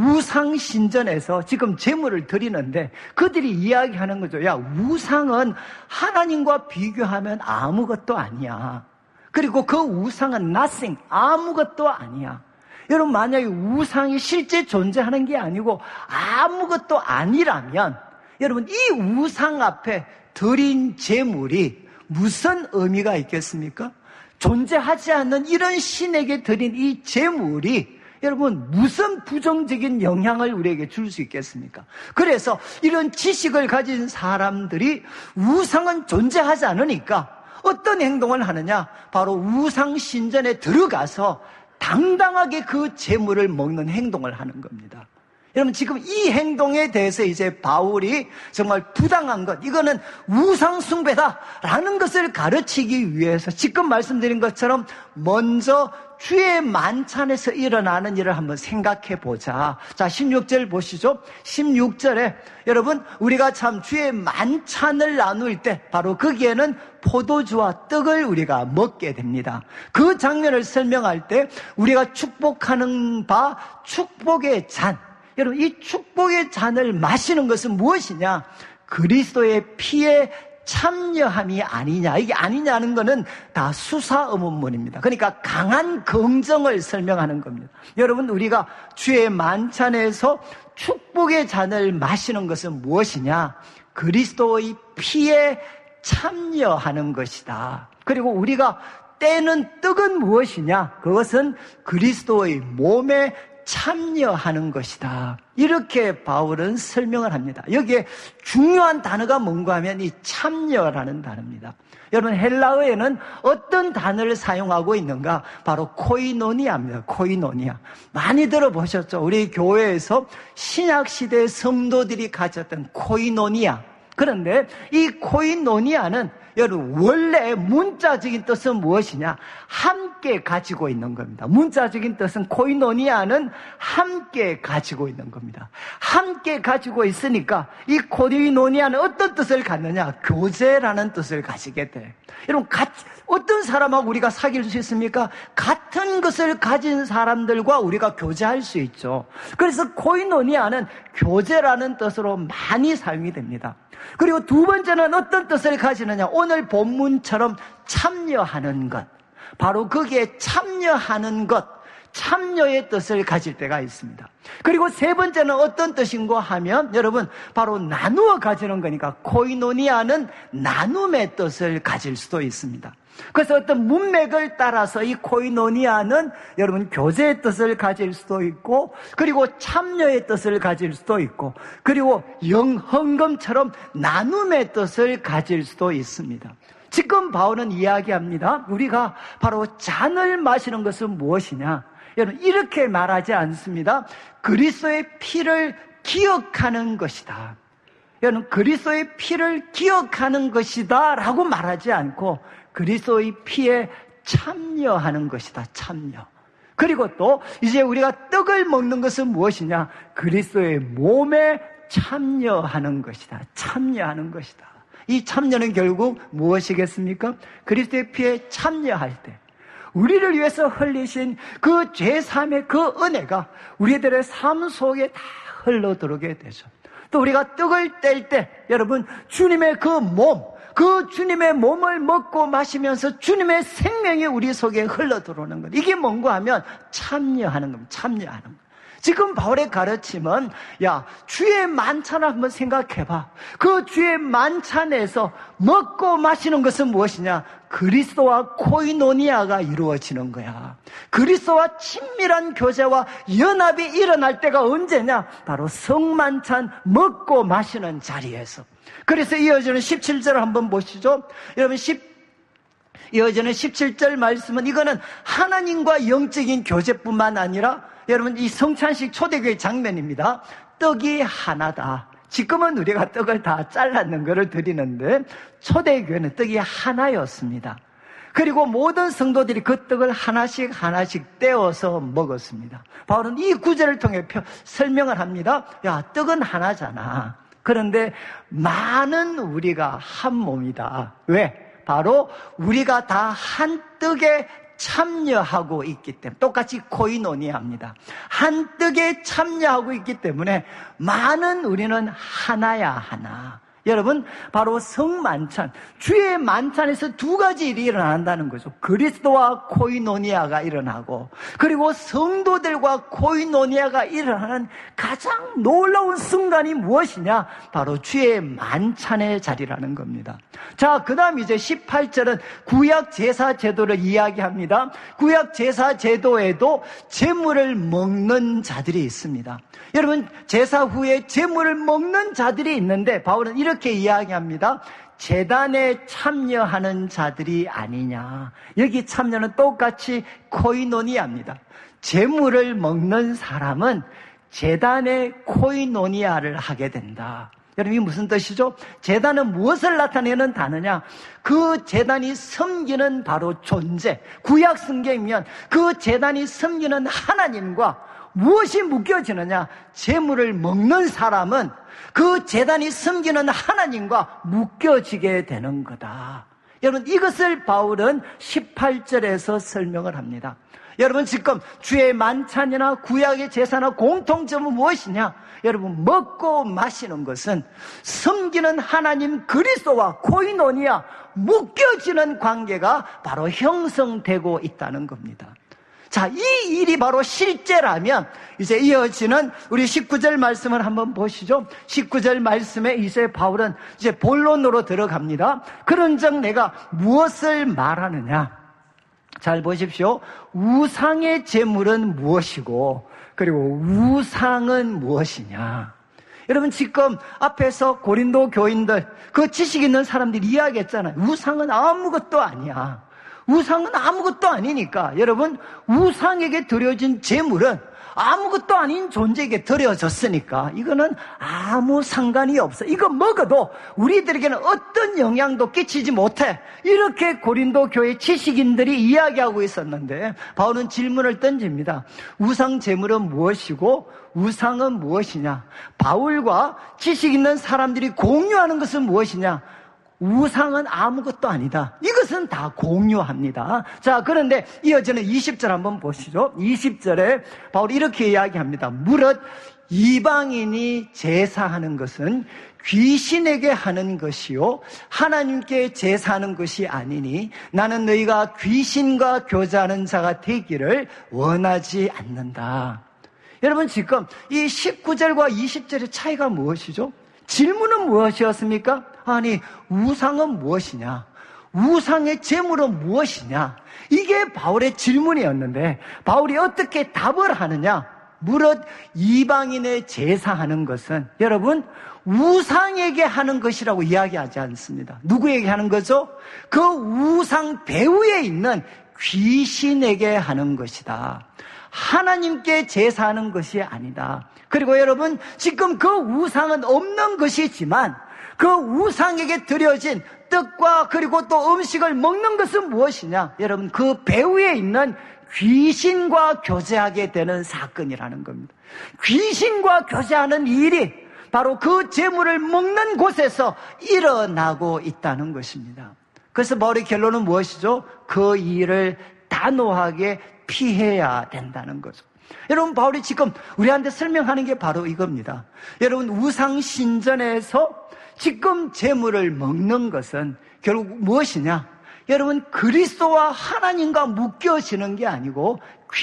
우상신전에서 지금 제물을 드리는데 그들이 이야기하는 거죠. 야, 우상은 하나님과 비교하면 아무것도 아니야. 그리고 그 우상은 nothing, 아무것도 아니야. 여러분, 만약에 우상이 실제 존재하는 게 아니고 아무것도 아니라면 여러분, 이 우상 앞에 드린 제물이 무슨 의미가 있겠습니까? 존재하지 않는 이런 신에게 드린 이 제물이 여러분 무슨 부정적인 영향을 우리에게 줄 수 있겠습니까? 그래서 이런 지식을 가진 사람들이 우상은 존재하지 않으니까 어떤 행동을 하느냐? 바로 우상 신전에 들어가서 당당하게 그 제물을 먹는 행동을 하는 겁니다. 여러분, 지금 이 행동에 대해서 이제 바울이 정말 부당한 것, 이거는 우상숭배다라는 것을 가르치기 위해서 지금 말씀드린 것처럼 먼저 주의 만찬에서 일어나는 일을 한번 생각해 보자. 자, 십육 절 보시죠. 십육 절에 여러분, 우리가 참 주의 만찬을 나눌 때 바로 거기에는 포도주와 떡을 우리가 먹게 됩니다. 그 장면을 설명할 때 우리가 축복하는 바 축복의 잔, 여러분, 이 축복의 잔을 마시는 것은 무엇이냐? 그리스도의 피에 참여함이 아니냐. 이게 아니냐는 것은 다 수사의문문입니다. 그러니까 강한 긍정을 설명하는 겁니다. 여러분, 우리가 주의 만찬에서 축복의 잔을 마시는 것은 무엇이냐? 그리스도의 피에 참여하는 것이다. 그리고 우리가 떼는 떡은 무엇이냐? 그것은 그리스도의 몸에 참여하는 것이다. 이렇게 바울은 설명을 합니다. 여기에 중요한 단어가 뭔가 하면 이 참여라는 단어입니다. 여러분, 헬라어에는 어떤 단어를 사용하고 있는가? 바로 코이노니아입니다. 코이노니아. 많이 들어보셨죠? 우리 교회에서 신약시대 성도들이 가졌던 코이노니아. 그런데 이 코이노니아는 여러분, 원래 문자적인 뜻은 무엇이냐? 함께 가지고 있는 겁니다. 문자적인 뜻은 코이노니아는 함께 가지고 있는 겁니다. 함께 가지고 있으니까 이 코이노니아는 어떤 뜻을 갖느냐? 교제라는 뜻을 가지게 돼. 여러분, 같이, 어떤 사람하고 우리가 사귈 수 있습니까? 같은 것을 가진 사람들과 우리가 교제할 수 있죠. 그래서 코이노니아는 교제라는 뜻으로 많이 사용이 됩니다. 그리고 두 번째는 어떤 뜻을 가지느냐? 오늘 본문처럼 참여하는 것. 바로 거기에 참여하는 것, 참여의 뜻을 가질 때가 있습니다. 그리고 세 번째는 어떤 뜻인가 하면 여러분 바로 나누어 가지는 거니까 코이노니아는 나눔의 뜻을 가질 수도 있습니다. 그래서 어떤 문맥을 따라서 이 코이노니아는 여러분 교제의 뜻을 가질 수도 있고 그리고 참여의 뜻을 가질 수도 있고 그리고 영헌금처럼 나눔의 뜻을 가질 수도 있습니다. 지금 바울은 이야기합니다. 우리가 바로 잔을 마시는 것은 무엇이냐? 여러분 이렇게 말하지 않습니다. 그리스도의 피를 기억하는 것이다. 여러분 그리스도의 피를 기억하는 것이다 라고 말하지 않고 그리스도의 피에 참여하는 것이다. 참여. 그리고 또 이제 우리가 떡을 먹는 것은 무엇이냐? 그리스도의 몸에 참여하는 것이다. 참여하는 것이다. 이 참여는 결국 무엇이겠습니까? 그리스도의 피에 참여할 때 우리를 위해서 흘리신 그 제사함의 그 은혜가 우리들의 삶 속에 다 흘러들어오게 되죠. 또 우리가 떡을 뗄 때 여러분 주님의 그 몸, 그 주님의 몸을 먹고 마시면서 주님의 생명이 우리 속에 흘러들어오는 것. 이게 뭔가 하면 참여하는 겁니다. 참여하는 것. 지금 바울의 가르침은 야 주의 만찬을 한번 생각해봐. 그 주의 만찬에서 먹고 마시는 것은 무엇이냐? 그리스도와 코이노니아가 이루어지는 거야. 그리스도와 친밀한 교제와 연합이 일어날 때가 언제냐? 바로 성만찬 먹고 마시는 자리에서. 그래서 이어지는 십칠 절을 한번 보시죠. 여러분 십 이어지는 십칠 절 말씀은 이거는 하나님과 영적인 교제뿐만 아니라 여러분 이 성찬식 초대교회 장면입니다. 떡이 하나다. 지금은 우리가 떡을 다 잘랐는 것을 드리는데 초대교회는 떡이 하나였습니다. 그리고 모든 성도들이 그 떡을 하나씩 하나씩 떼어서 먹었습니다. 바울은 이 구절을 통해 설명을 합니다. 야, 떡은 하나잖아. 그런데 많은 우리가 한 몸이다. 왜? 바로 우리가 다 한 떡에 참여하고 있기 때문에 똑같이 코이노니아입니다. 한 떡에 참여하고 있기 때문에 많은 우리는 하나야 하나. 여러분 바로 성만찬, 주의 만찬에서 두 가지 일이 일어난다는 거죠. 그리스도와 코이노니아가 일어나고 그리고 성도들과 코이노니아가 일어나는 가장 놀라운 순간이 무엇이냐? 바로 주의 만찬의 자리라는 겁니다. 자, 그 다음 이제 십팔 절은 구약 제사 제도를 이야기합니다. 구약 제사 제도에도 제물을 먹는 자들이 있습니다. 여러분 제사 후에 제물을 먹는 자들이 있는데 바울은 이렇게 이야기합니다. 제단에 참여하는 자들이 아니냐. 여기 참여는 똑같이 코이노니아입니다. 제물을 먹는 사람은 제단의 코이노니아를 하게 된다. 여러분 이게 무슨 뜻이죠? 제단은 무엇을 나타내는 단어냐? 그 제단이 섬기는 바로 존재. 구약 성경이면 그 제단이 섬기는 하나님과 무엇이 묶여지느냐? 제물을 먹는 사람은 그 제단이 섬기는 하나님과 묶여지게 되는 거다. 여러분 이것을 바울은 십팔 절에서 설명을 합니다. 여러분 지금 주의 만찬이나 구약의 제사나 공통점은 무엇이냐? 여러분 먹고 마시는 것은 섬기는 하나님 그리스도와 코이노니아 묶여지는 관계가 바로 형성되고 있다는 겁니다. 자, 이 일이 바로 실제라면 이제 이어지는 우리 십구 절 말씀을 한번 보시죠. 십구 절 말씀에 이제 바울은 이제 본론으로 들어갑니다. 그런즉 내가 무엇을 말하느냐? 잘 보십시오. 우상의 제물은 무엇이고 그리고 우상은 무엇이냐? 여러분 지금 앞에서 고린도 교인들 그 지식 있는 사람들이 이야기했잖아요. 우상은 아무것도 아니야. 우상은 아무것도 아니니까 여러분 우상에게 드려진 제물은 아무것도 아닌 존재에게 드려졌으니까 이거는 아무 상관이 없어. 이거 먹어도 우리들에게는 어떤 영향도 끼치지 못해. 이렇게 고린도 교회 지식인들이 이야기하고 있었는데 바울은 질문을 던집니다. 우상 제물은 무엇이고 우상은 무엇이냐? 바울과 지식 있는 사람들이 공유하는 것은 무엇이냐? 우상은 아무것도 아니다. 이것은 다 공유합니다. 자, 그런데 이어지는 이십 절 한번 보시죠. 이십 절에 바울이 이렇게 이야기합니다. 무릇 이방인이 제사하는 것은 귀신에게 하는 것이요 하나님께 제사하는 것이 아니니 나는 너희가 귀신과 교제하는 자가 되기를 원하지 않는다. 여러분, 지금 이 십구 절과 이십 절의 차이가 무엇이죠? 질문은 무엇이었습니까? 아니, 우상은 무엇이냐? 우상의 제물은 무엇이냐? 이게 바울의 질문이었는데 바울이 어떻게 답을 하느냐? 무릇 이방인의 제사하는 것은 여러분 우상에게 하는 것이라고 이야기하지 않습니다. 누구에게 하는 거죠? 그 우상 배후에 있는 귀신에게 하는 것이다. 하나님께 제사하는 것이 아니다. 그리고 여러분, 지금 그 우상은 없는 것이지만 그 우상에게 드려진 떡과 그리고 또 음식을 먹는 것은 무엇이냐? 여러분, 그 배후에 있는 귀신과 교제하게 되는 사건이라는 겁니다. 귀신과 교제하는 일이 바로 그 재물을 먹는 곳에서 일어나고 있다는 것입니다. 그래서 바울의 결론은 무엇이죠? 그 일을 단호하게 피해야 된다는 거죠. 여러분, 바울이 지금 우리한테 설명하는 게 바로 이겁니다. 여러분, 우상신전에서 지금 재물을 먹는 것은 결국 무엇이냐? 여러분, 그리스도와 하나님과 묶여지는 게 아니고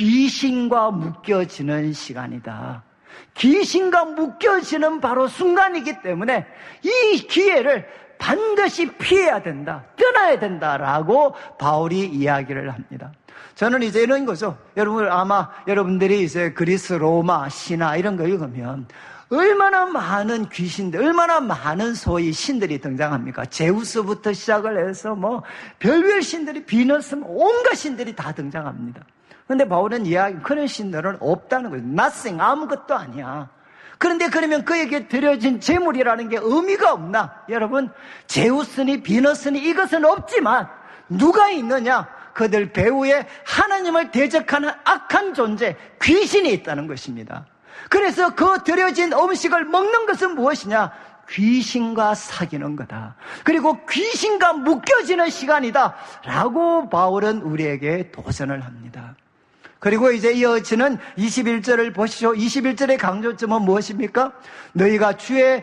귀신과 묶여지는 시간이다. 귀신과 묶여지는 바로 순간이기 때문에 이 기회를 반드시 피해야 된다, 떠나야 된다라고 바울이 이야기를 합니다. 저는 이제 이런 거죠. 여러분, 아마 여러분들이 이제 그리스, 로마, 신화 이런 거 읽으면 얼마나 많은 귀신들, 얼마나 많은 소위 신들이 등장합니까? 제우스부터 시작을 해서 뭐 별별 신들이, 비너스, 온갖 신들이 다 등장합니다. 그런데 바울은 이야기, 그런 신들은 없다는 거예요. nothing, 아무것도 아니야. 그런데 그러면 그에게 드려진 제물이라는 게 의미가 없나? 여러분, 제우스니 비너스니 이것은 없지만 누가 있느냐? 그들 배후에 하나님을 대적하는 악한 존재, 귀신이 있다는 것입니다. 그래서 그 드려진 음식을 먹는 것은 무엇이냐? 귀신과 사귀는 거다. 그리고 귀신과 묶여지는 시간이다 라고 바울은 우리에게 도전을 합니다. 그리고 이제 이어지는 이십일 절을 보시죠. 이십일 절의 강조점은 무엇입니까? 너희가 주의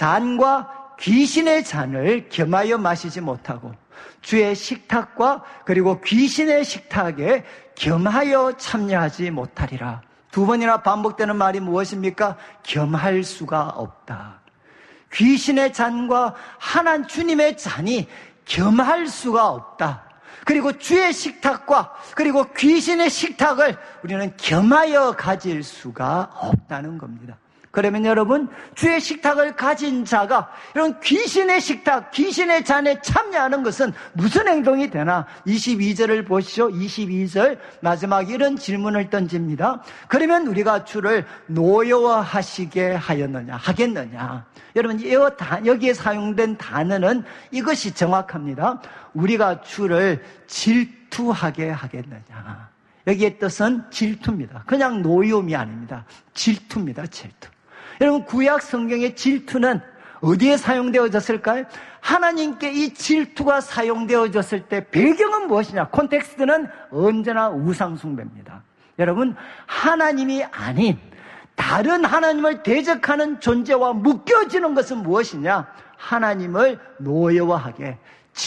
잔과 귀신의 잔을 겸하여 마시지 못하고 주의 식탁과 그리고 귀신의 식탁에 겸하여 참여하지 못하리라. 두 번이나 반복되는 말이 무엇입니까? 겸할 수가 없다. 귀신의 잔과 하나님 주님의 잔이 겸할 수가 없다. 그리고 주의 식탁과 그리고 귀신의 식탁을 우리는 겸하여 가질 수가 없다는 겁니다. 그러면 여러분, 주의 식탁을 가진 자가 이런 귀신의 식탁, 귀신의 잔에 참여하는 것은 무슨 행동이 되나? 이십이 절을 보시죠. 이십이 절 마지막 이런 질문을 던집니다. 그러면 우리가 주를 노여워하시게 하였느냐, 하겠느냐? 여러분, 여기에 사용된 단어는 이것이 정확합니다. 우리가 주를 질투하게 하겠느냐? 여기의 뜻은 질투입니다. 그냥 노여움이 아닙니다. 질투입니다. 질투. 여러분, 구약 성경의 질투는 어디에 사용되어졌을까요? 하나님께 이 질투가 사용되어졌을 때 배경은 무엇이냐? 콘텍스트는 언제나 우상숭배입니다. 여러분, 하나님이 아닌 다른 하나님을 대적하는 존재와 묶여지는 것은 무엇이냐? 하나님을 노여워하게,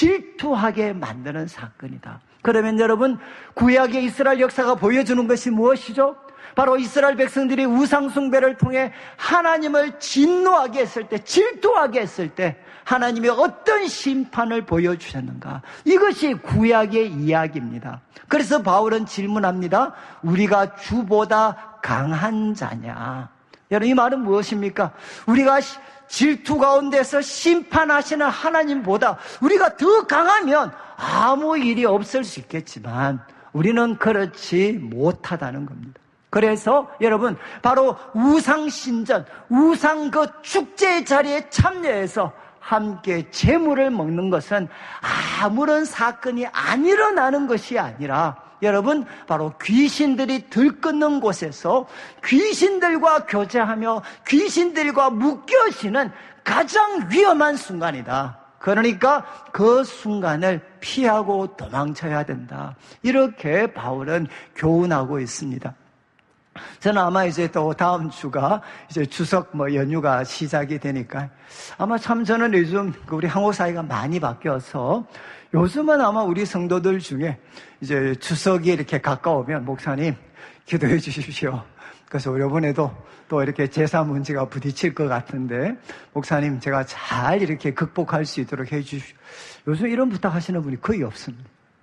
질투하게 만드는 사건이다. 그러면 여러분, 구약의 이스라엘 역사가 보여주는 것이 무엇이죠? 바로 이스라엘 백성들이 우상숭배를 통해 하나님을 진노하게 했을 때, 질투하게 했을 때 하나님이 어떤 심판을 보여주셨는가? 이것이 구약의 이야기입니다. 그래서 바울은 질문합니다. 우리가 주보다 강한 자냐? 여러분, 이 말은 무엇입니까? 우리가 질투 가운데서 심판하시는 하나님보다 우리가 더 강하면 아무 일이 없을 수 있겠지만 우리는 그렇지 못하다는 겁니다. 그래서 여러분, 바로 우상신전, 우상 그 축제의 자리에 참여해서 함께 제물을 먹는 것은 아무런 사건이 안 일어나는 것이 아니라 여러분, 바로 귀신들이 들끓는 곳에서 귀신들과 교제하며 귀신들과 묶여지는 가장 위험한 순간이다. 그러니까 그 순간을 피하고 도망쳐야 된다. 이렇게 바울은 교훈하고 있습니다. 저는 아마 이제 또 다음 주가 이제 추석 뭐 연휴가 시작이 되니까 아마 참 저는 요즘 우리 한국 사회가 많이 바뀌어서 요즘은 아마 우리 성도들 중에 이제 추석이 이렇게 가까우면 목사님 기도해 주십시오. 그래서 이번에도 또 이렇게 제사 문제가 부딪힐 것 같은데 목사님 제가 잘 이렇게 극복할 수 있도록 해 주십시오. 요즘 이런 부탁하시는 분이 거의 없습니다.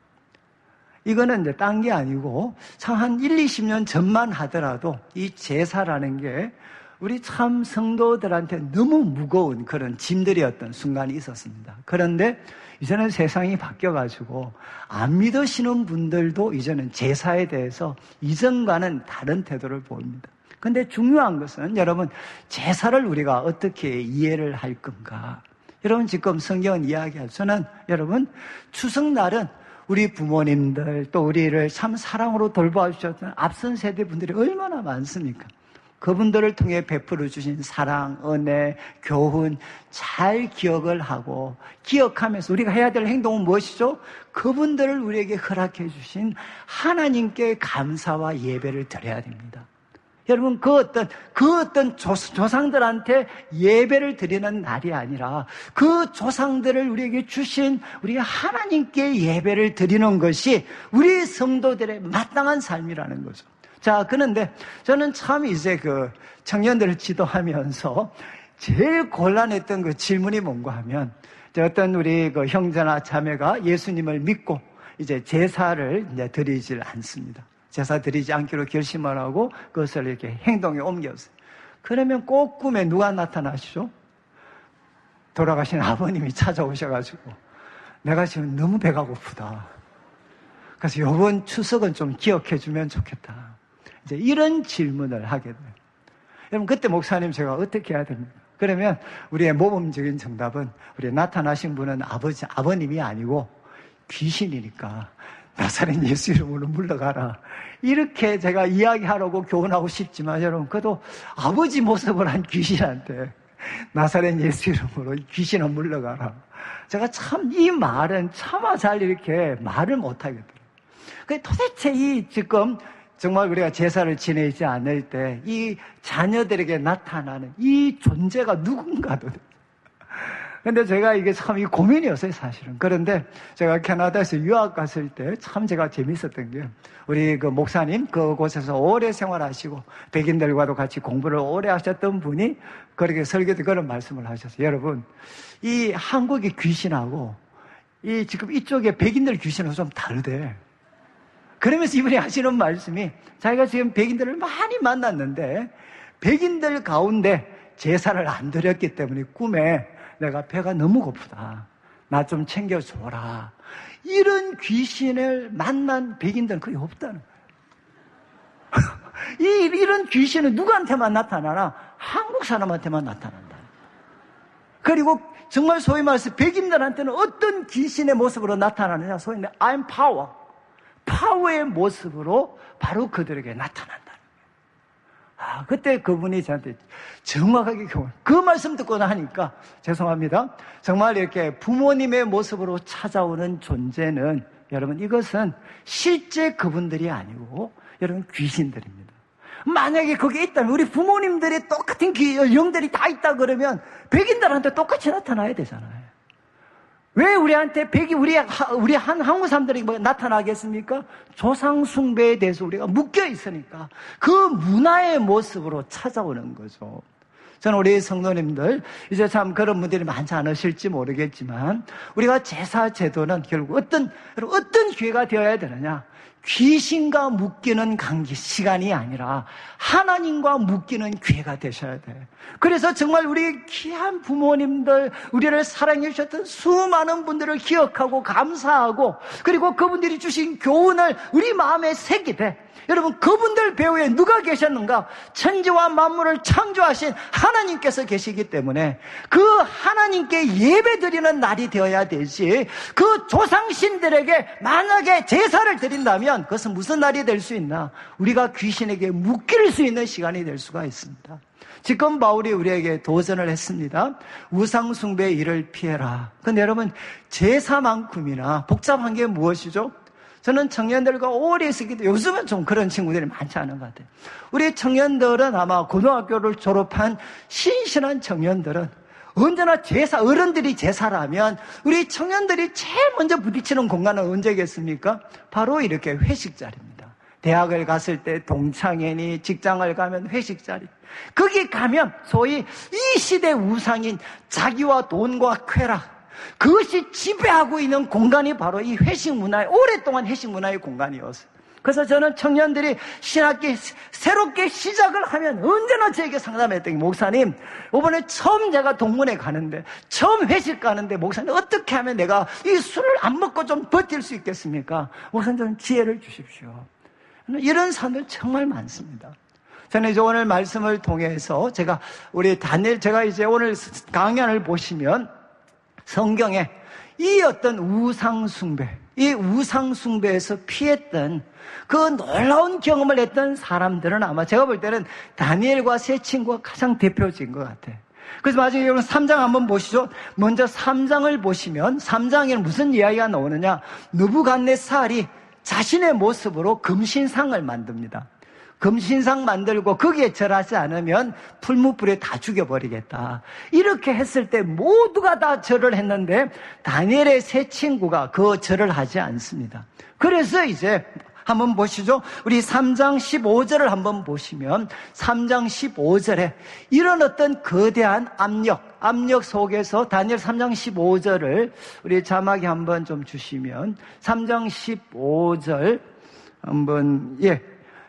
이거는 이제 딴 게 아니고 참 한 일, 이십 년 전만 하더라도 이 제사라는 게 우리 참 성도들한테 너무 무거운 그런 짐들이었던 순간이 있었습니다. 그런데 이제는 세상이 바뀌어가지고 안 믿으시는 분들도 이제는 제사에 대해서 이전과는 다른 태도를 보입니다. 근데 중요한 것은 여러분 제사를 우리가 어떻게 이해를 할 건가? 여러분 지금 성경은 이야기할 저는 여러분 추석날은 우리 부모님들 또 우리를 참 사랑으로 돌봐주셨던 앞선 세대분들이 얼마나 많습니까? 그분들을 통해 베풀어 주신 사랑, 은혜, 교훈 잘 기억을 하고 기억하면서 우리가 해야 될 행동은 무엇이죠? 그분들을 우리에게 허락해 주신 하나님께 감사와 예배를 드려야 됩니다. 여러분 그 어떤 그 어떤 조, 조상들한테 예배를 드리는 날이 아니라 그 조상들을 우리에게 주신 우리 하나님께 예배를 드리는 것이 우리 성도들의 마땅한 삶이라는 거죠. 자, 그런데 저는 참 이제 그 청년들을 지도하면서 제일 곤란했던 그 질문이 뭔가 하면 어떤 우리 그 형제나 자매가 예수님을 믿고 이제 제사를 이제 드리질 않습니다. 제사 드리지 않기로 결심을 하고 그것을 이렇게 행동에 옮겼어요. 그러면 꼭 꿈에 누가 나타나시죠? 돌아가신 아버님이 찾아오셔가지고 내가 지금 너무 배가 고프다. 그래서 이번 추석은 좀 기억해주면 좋겠다. 이제 이런 질문을 하게 돼요. 여러분 그때 목사님 제가 어떻게 해야 됩니까? 그러면 우리의 모범적인 정답은 우리 나타나신 분은 아버지, 아버님이 아니고 귀신이니까 나사렛 예수 이름으로 물러가라. 이렇게 제가 이야기하라고 교훈하고 싶지만 여러분 그래도 아버지 모습을 한 귀신한테 나사렛 예수 이름으로 귀신은 물러가라. 제가 참 이 말은 차마 잘 이렇게 말을 못하겠더라고요. 도대체 이 지금 정말 우리가 제사를 지내지 않을 때 이 자녀들에게 나타나는 이 존재가 누군가도 근데 제가 이게 참 이 고민이었어요, 사실은. 그런데 제가 캐나다에서 유학 갔을 때 참 제가 재밌었던 게 우리 그 목사님 그곳에서 오래 생활하시고 백인들과도 같이 공부를 오래 하셨던 분이 그렇게 설교도 그런 말씀을 하셨어요. 여러분, 이 한국의 귀신하고 이 지금 이쪽에 백인들 귀신하고 좀 다르대. 그러면서 이분이 하시는 말씀이 자기가 지금 백인들을 많이 만났는데 백인들 가운데 제사를 안 드렸기 때문에 꿈에 내가 배가 너무 고프다. 나 좀 챙겨줘라. 이런 귀신을 만난 백인들은 거의 없다는 거예요. 이, 이런 귀신은 누구한테만 나타나나? 한국 사람한테만 나타난다. 그리고 정말 소위 말해서 백인들한테는 어떤 귀신의 모습으로 나타나느냐? 소위 말해 I'm power. 파워의 모습으로 바로 그들에게 나타난다. 아, 그때 그분이 저한테 정확하게 교훈. 그 말씀 듣고 나니까 죄송합니다. 정말 이렇게 부모님의 모습으로 찾아오는 존재는 여러분 이것은 실제 그분들이 아니고 여러분 귀신들입니다. 만약에 거기에 있다면 우리 부모님들이 똑같은 귀, 영들이 다 있다 그러면 백인들한테 똑같이 나타나야 되잖아요. 왜 우리한테 백이 우리 우리 한 한국 사람들이 뭐 나타나겠습니까? 조상 숭배에 대해서 우리가 묶여 있으니까 그 문화의 모습으로 찾아오는 거죠. 저는 우리 성도님들 이제 참 그런 분들이 많지 않으실지 모르겠지만 우리가 제사 제도는 결국 어떤 어떤 기회가 되어야 되느냐? 귀신과 묶이는 관계 시간이 아니라 하나님과 묶이는 기회가 되셔야 돼. 그래서 정말 우리 귀한 부모님들, 우리를 사랑해 주셨던 수많은 분들을 기억하고 감사하고 그리고 그분들이 주신 교훈을 우리 마음에 새기되 여러분 그분들 배후에 누가 계셨는가? 천지와 만물을 창조하신 하나님께서 계시기 때문에 그 하나님께 예배드리는 날이 되어야 되지 그 조상신들에게 만약에 제사를 드린다면 그것은 무슨 날이 될 수 있나? 우리가 귀신에게 묶일 수 있는 시간이 될 수가 있습니다. 지금 바울이 우리에게 도전을 했습니다. 우상숭배의 일을 피해라. 근데 여러분 제사만큼이나 복잡한 게 무엇이죠? 저는 청년들과 오래 있었기 때문에 요즘은 좀 그런 친구들이 많지 않은 것 같아요. 우리 청년들은 아마 고등학교를 졸업한 신신한 청년들은 언제나 제사, 어른들이 제사라면 우리 청년들이 제일 먼저 부딪히는 공간은 언제겠습니까? 바로 이렇게 회식 자리입니다. 대학을 갔을 때 동창회니 직장을 가면 회식 자리. 거기 가면 소위 이 시대 우상인 자기와 돈과 쾌락, 그것이 지배하고 있는 공간이 바로 이 회식 문화의, 오랫동안 회식 문화의 공간이었어요. 그래서 저는 청년들이 신학기 새롭게 시작을 하면 언제나 저에게 상담했던 게, 목사님, 이번에 처음 제가 동문회 가는데, 처음 회식 가는데, 목사님, 어떻게 하면 내가 이 술을 안 먹고 좀 버틸 수 있겠습니까? 목사님, 좀 지혜를 주십시오. 이런 사람들 정말 많습니다. 저는 이제 오늘 말씀을 통해서 제가 우리 다니엘, 제가 이제 오늘 강연을 보시면 성경에 이 어떤 우상숭배, 이 우상숭배에서 피했던 그 놀라운 경험을 했던 사람들은 아마 제가 볼 때는 다니엘과 세 친구가 가장 대표적인 것 같아요. 그래서 나중에 여러분 삼 장 한번 보시죠. 먼저 삼 장을 보시면 삼 장에는 무슨 이야기가 나오느냐. 느부갓네살이 자신의 모습으로 금신상을 만듭니다. 금신상 만들고 거기에 절하지 않으면 풀무불에 다 죽여버리겠다. 이렇게 했을 때 모두가 다 절을 했는데 다니엘의 세 친구가 그 절을 하지 않습니다. 그래서 이제 한번 보시죠. 우리 삼 장 십오 절을 한번 보시면 삼 장 십오 절에 이런 어떤 거대한 압력, 압력 속에서 다니엘 삼 장 십오 절을 우리 자막에 한번 좀 주시면 삼 장 십오 절 한번, 예.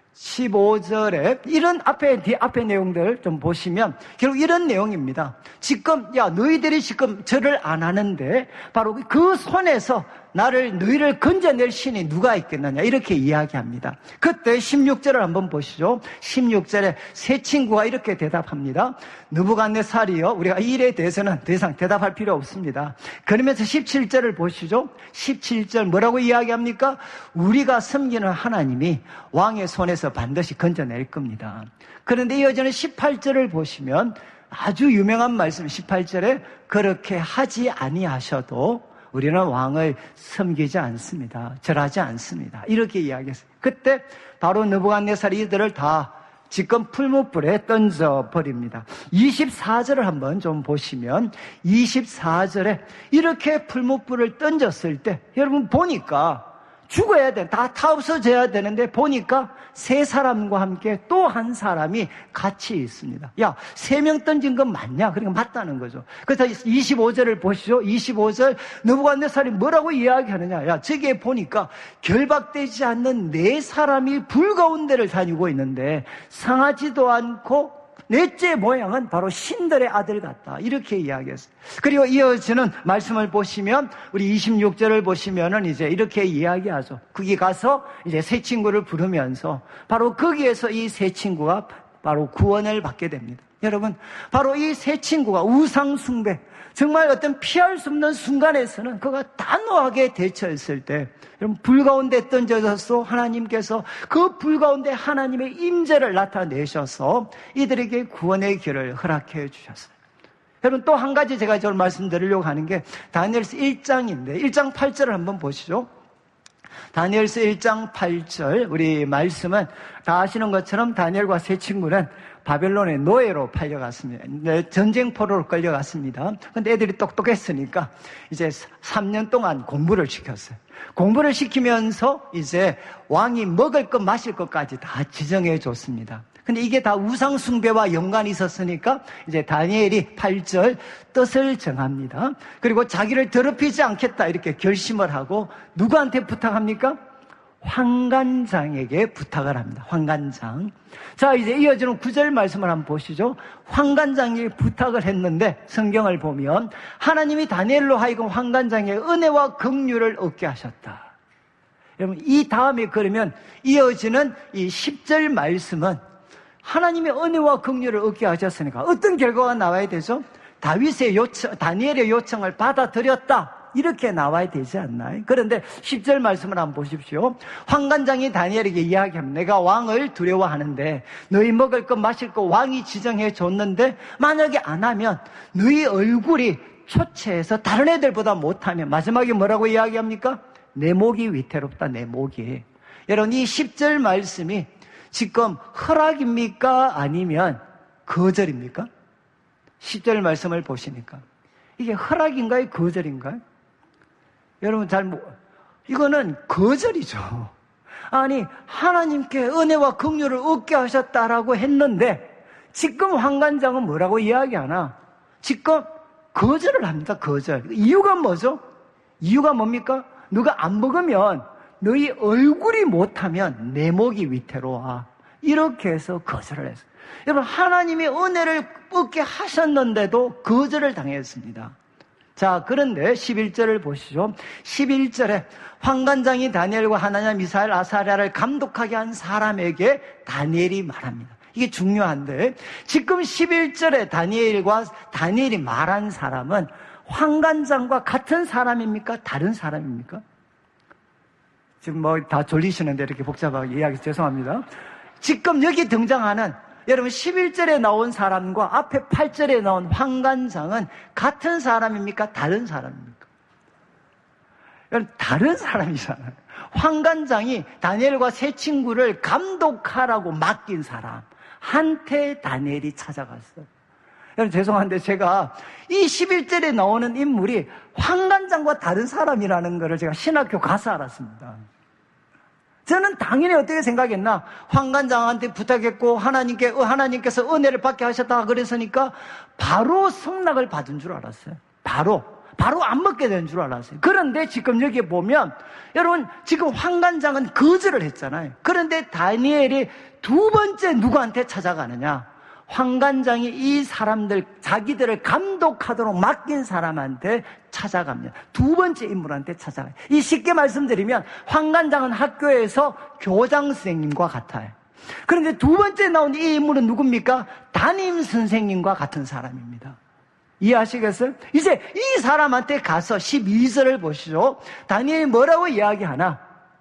십오 절에 이런 앞에, 뒤 앞에 내용들 좀 보시면 결국 이런 내용입니다. 지금, 야, 너희들이 지금 절을 안 하는데 바로 그 손에서 나를, 너희를 건져낼 신이 누가 있겠느냐, 이렇게 이야기합니다. 그때 십육 절을 한번 보시죠. 십육 절에 세 친구가 이렇게 대답합니다. 느부갓네살이요, 우리가 이 일에 대해서는 더 이상 대답할 필요 없습니다. 그러면서 십칠 절을 보시죠. 십칠 절 뭐라고 이야기합니까? 우리가 섬기는 하나님이 왕의 손에서 반드시 건져낼 겁니다. 그런데 이어지는 십팔 절을 보시면 아주 유명한 말씀, 십팔 절에 그렇게 하지 아니하셔도 우리는 왕을 섬기지 않습니다. 절하지 않습니다. 이렇게 이야기했어요. 그때 바로 느부갓네살이 이들을 다 지금 풀무불에 던져버립니다. 이십사 절을 한번 좀 보시면 이십사 절에 이렇게 풀무불을 던졌을 때 여러분 보니까 죽어야 돼. 다, 다 없어져야 되는데 보니까 세 사람과 함께 또 한 사람이 같이 있습니다. 야, 세 명 던진 건 맞냐? 그러니까 맞다는 거죠. 그래서 이십오 절을 보시죠. 이십오 절 느부갓네살이 뭐라고 이야기하느냐? 야, 저기에 보니까 결박되지 않는 네 사람이 불가운데를 다니고 있는데 상하지도 않고 넷째 모양은 바로 신들의 아들 같다. 이렇게 이야기했어요. 그리고 이어지는 말씀을 보시면 우리 이십육 절을 보시면은 이제 이렇게 이야기하죠. 거기 가서 이제 세 친구를 부르면서 바로 거기에서 이 세 친구가 바로 구원을 받게 됩니다. 여러분, 바로 이 세 친구가 우상숭배, 정말 어떤 피할 수 없는 순간에서는 그가 단호하게 대처했을 때 여러분, 불 가운데 던져져서 하나님께서 그 불 가운데 하나님의 임재를 나타내셔서 이들에게 구원의 길을 허락해 주셨어요. 여러분, 또 한 가지 제가 저를 말씀드리려고 하는 게 다니엘서 일 장인데 일 장 팔 절을 한번 보시죠. 다니엘서 일 장 팔 절 우리 말씀은 다 아시는 것처럼 다니엘과 세 친구는 바벨론의 노예로 팔려갔습니다. 전쟁포로로 끌려갔습니다. 근데 애들이 똑똑했으니까 이제 삼 년 동안 공부를 시켰어요. 공부를 시키면서 이제 왕이 먹을 것 마실 것까지 다 지정해 줬습니다. 근데 이게 다 우상숭배와 연관이 있었으니까 이제 다니엘이 팔 절 뜻을 정합니다. 그리고 자기를 더럽히지 않겠다 이렇게 결심을 하고 누구한테 부탁합니까? 환관장에게 부탁을 합니다. 환관장. 자, 이제 이어지는 구 절 말씀을 한번 보시죠. 환관장이 부탁을 했는데 성경을 보면 하나님이 다니엘로 하여금 환관장의 은혜와 긍휼을 얻게 하셨다. 여러분, 이 다음에 그러면 이어지는 이 십 절 말씀은 하나님의 은혜와 긍휼을 얻게 하셨으니까 어떤 결과가 나와야 되죠? 다윗의 요청, 다니엘의 요청을 받아들였다. 이렇게 나와야 되지 않나요? 그런데 십 절 말씀을 한번 보십시오. 환관장이 다니엘에게 이야기합니다. 내가 왕을 두려워하는데 너희 먹을 것 마실 것 왕이 지정해 줬는데 만약에 안 하면 너희 얼굴이 초췌해서 다른 애들보다 못하면 마지막에 뭐라고 이야기합니까? 내 목이 위태롭다, 내 목이. 여러분, 이 십 절 말씀이 지금 허락입니까? 아니면 거절입니까? 십 절 말씀을 보시니까. 이게 허락인가요? 거절인가요? 여러분, 잘, 모... 이거는 거절이죠. 아니, 하나님께 은혜와 긍휼을 얻게 하셨다라고 했는데, 지금 환관장은 뭐라고 이야기하나? 지금 거절을 합니다, 거절. 이유가 뭐죠? 이유가 뭡니까? 누가 안 먹으면 너희 얼굴이 못하면 내 목이 위태로워. 이렇게 해서 거절을 했어요. 여러분, 하나님이 은혜를 얻게 하셨는데도 거절을 당했습니다. 자, 그런데 십일 절을 보시죠. 십일 절에 환관장이 다니엘과 하나냐, 미사엘, 아사랴를 감독하게 한 사람에게 다니엘이 말합니다. 이게 중요한데, 지금 십일 절에 다니엘과 다니엘이 말한 사람은 환관장과 같은 사람입니까? 다른 사람입니까? 지금 뭐 다 졸리시는데 이렇게 복잡하게 이야기해서 죄송합니다. 지금 여기 등장하는 여러분 십일 절에 나온 사람과 앞에 팔 절에 나온 환관장은 같은 사람입니까? 다른 사람입니까? 여러분 다른 사람이잖아요. 환관장이 다니엘과 세 친구를 감독하라고 맡긴 사람 한테 다니엘이 찾아갔어요. 여러분 죄송한데 제가 이 십일 절에 나오는 인물이 환관장과 다른 사람이라는 것을 제가 신학교 가서 알았습니다. 저는 당연히 어떻게 생각했나? 환관장한테 부탁했고 하나님께 하나님께서 은혜를 받게 하셨다 그랬으니까 바로 성락을 받은 줄 알았어요. 바로 바로 안 먹게 된 줄 알았어요. 그런데 지금 여기 보면 여러분 지금 환관장은 거절을 했잖아요. 그런데 다니엘이 두 번째 누구한테 찾아가느냐? 환관장이 이 사람들 자기들을 감독하도록 맡긴 사람한테 찾아갑니다. 두 번째 인물한테 찾아가요. 이 쉽게 말씀드리면 환관장은 학교에서 교장 선생님과 같아요. 그런데 두 번째 나온 이 인물은 누굽니까? 담임 선생님과 같은 사람입니다. 이해하시겠어요? 이제 이 사람한테 가서 십이 절을 보시죠. 다니엘이 뭐라고 이야기하나?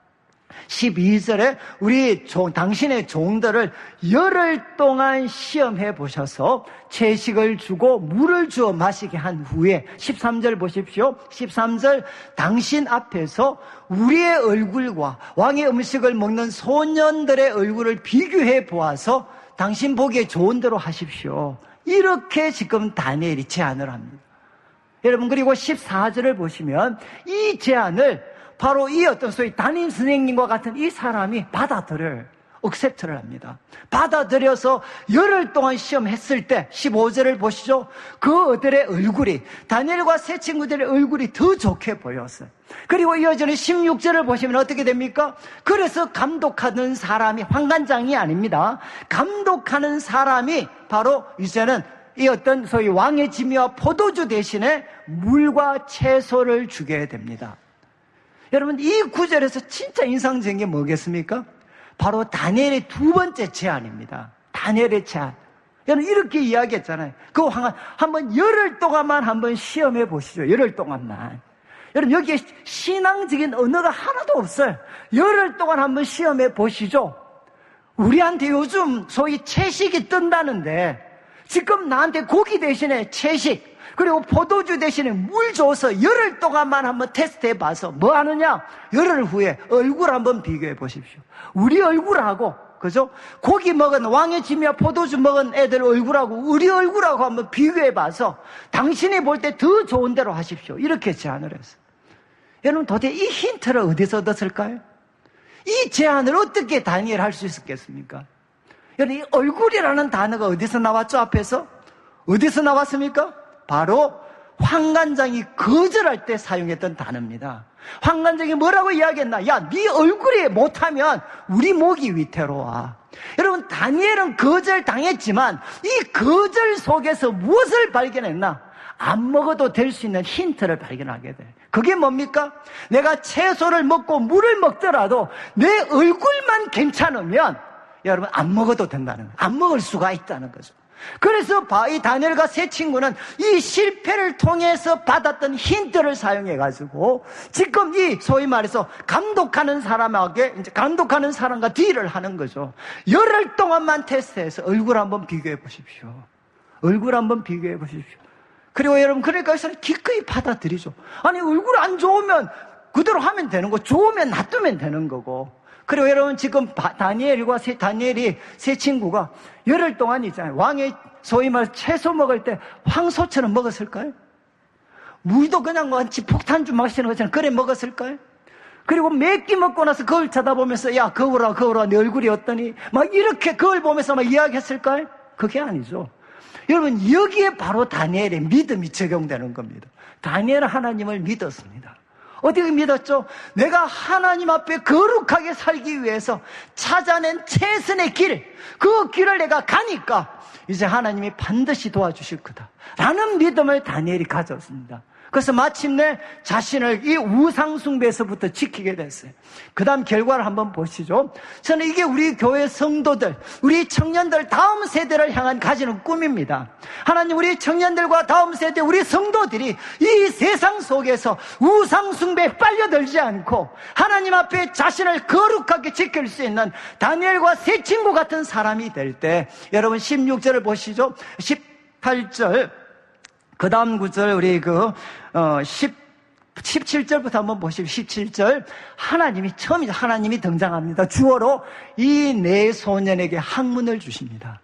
십이 절에 우리 종, 당신의 종들을 열흘 동안 시험해 보셔서 채식을 주고 물을 주어 마시게 한 후에 십삼 절 보십시오. 십삼 절 당신 앞에서 우리의 얼굴과 왕의 음식을 먹는 소년들의 얼굴을 비교해 보아서 당신 보기에 좋은 대로 하십시오. 이렇게 지금 다니엘이 제안을 합니다. 여러분 그리고 십사 절을 보시면 이 제안을 바로 이 어떤 소위 담임 선생님과 같은 이 사람이 받아들여요. 억셉트를 합니다. 받아들여서 열흘 동안 시험했을 때 십오 절을 보시죠. 그들의 얼굴이 다니엘과 세 친구들의 얼굴이 더 좋게 보였어요. 그리고 이어지는 십육 절을 보시면 어떻게 됩니까? 그래서 감독하는 사람이 환관장이 아닙니다. 감독하는 사람이 바로 이제는 이 어떤 소위 왕의 지미와 포도주 대신에 물과 채소를 주게 됩니다. 여러분 이 구절에서 진짜 인상적인 게 뭐겠습니까? 바로 다니엘의 두 번째 제안입니다. 다니엘의 제안. 여러분 이렇게 이야기했잖아요. 그 황한 한번 열흘 동안만 한번 시험해 보시죠. 열흘 동안만. 여러분 여기에 신앙적인 언어가 하나도 없어요. 열흘 동안 한번 시험해 보시죠. 우리한테 요즘 소위 채식이 뜬다는데 지금 나한테 고기 대신에 채식 그리고 포도주 대신에 물 줘서 열흘 동안만 한번 테스트해 봐서 뭐 하느냐? 열흘 후에 얼굴 한번 비교해 보십시오. 우리 얼굴하고 그죠? 고기 먹은 왕의 짐이야 포도주 먹은 애들 얼굴하고 우리 얼굴하고 한번 비교해 봐서 당신이 볼 때 더 좋은 대로 하십시오. 이렇게 제안을 했어요. 여러분 도대체 이 힌트를 어디서 얻었을까요? 이 제안을 어떻게 다니엘 할 수 있었겠습니까? 여러분 이 얼굴이라는 단어가 어디서 나왔죠? 앞에서? 어디서 나왔습니까? 바로 환관장이 거절할 때 사용했던 단어입니다. 환관장이 뭐라고 이야기했나? 야, 네 얼굴이 못하면 우리 목이 위태로워. 여러분 다니엘은 거절당했지만 이 거절 속에서 무엇을 발견했나? 안 먹어도 될 수 있는 힌트를 발견하게 돼. 그게 뭡니까? 내가 채소를 먹고 물을 먹더라도 내 얼굴만 괜찮으면 여러분 안 먹어도 된다는 거예요. 안 먹을 수가 있다는 거죠. 그래서 이 다니엘과 세 친구는 이 실패를 통해서 받았던 힌트를 사용해가지고 지금 이 소위 말해서 감독하는 사람에게 이제 감독하는 사람과 딜을 하는 거죠. 열흘 동안만 테스트해서 얼굴 한번 비교해 보십시오. 얼굴 한번 비교해 보십시오. 그리고 여러분 그러니까 기꺼이 받아들이죠. 아니 얼굴 안 좋으면 그대로 하면 되는 거, 좋으면 놔두면 되는 거고. 그리고 여러분 지금 다니엘과 세, 다니엘이 세 친구가 열흘 동안 있잖아요. 왕의 소위 말 채소 먹을 때 황소처럼 먹었을까요? 물도 그냥 완치 폭탄주 마시는 것처럼 그래 먹었을까요? 그리고 몇 끼 먹고 나서 거울 쳐다보면서 야 거울아 거울아 내 얼굴이 어떠니? 막 이렇게 거울 보면서 막 이야기했을까요? 그게 아니죠. 여러분 여기에 바로 다니엘의 믿음이 적용되는 겁니다. 다니엘은 하나님을 믿었습니다. 어떻게 믿었죠? 내가 하나님 앞에 거룩하게 살기 위해서 찾아낸 최선의 길, 그 길을 내가 가니까 이제 하나님이 반드시 도와주실 거다 라는 믿음을 다니엘이 가졌습니다. 그래서 마침내 자신을 이 우상숭배에서부터 지키게 됐어요. 그 다음 결과를 한번 보시죠. 저는 이게 우리 교회 성도들, 우리 청년들 다음 세대를 향한 가지는 꿈입니다. 하나님 우리 청년들과 다음 세대 우리 성도들이 이 세상 속에서 우상숭배에 빨려들지 않고 하나님 앞에 자신을 거룩하게 지킬 수 있는 다니엘과 세 친구 같은 사람이 될 때, 여러분 십육 절을 보시죠. 십팔 절 그 다음 구절 우리 그 어, 십, 십칠 절부터 한번 보시죠. 십칠 절 하나님이 처음이죠. 하나님이 등장합니다. 주어로 이 네 소년에게 학문을 주십니다.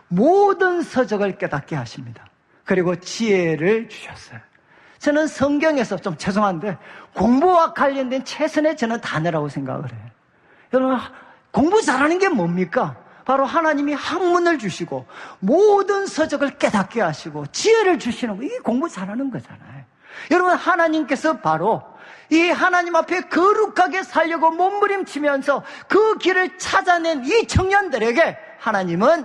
모든 서적을 깨닫게 하십니다. 그리고 지혜를 주셨어요. 저는 성경에서 좀 죄송한데 공부와 관련된 최선의 저는 단어라고 생각을 해요. 여러분 공부 잘하는 게 뭡니까? 바로 하나님이 학문을 주시고 모든 서적을 깨닫게 하시고 지혜를 주시는 거, 이게 공부 잘하는 거잖아요. 여러분 하나님께서 바로 이 하나님 앞에 거룩하게 살려고 몸부림치면서 그 길을 찾아낸 이 청년들에게 하나님은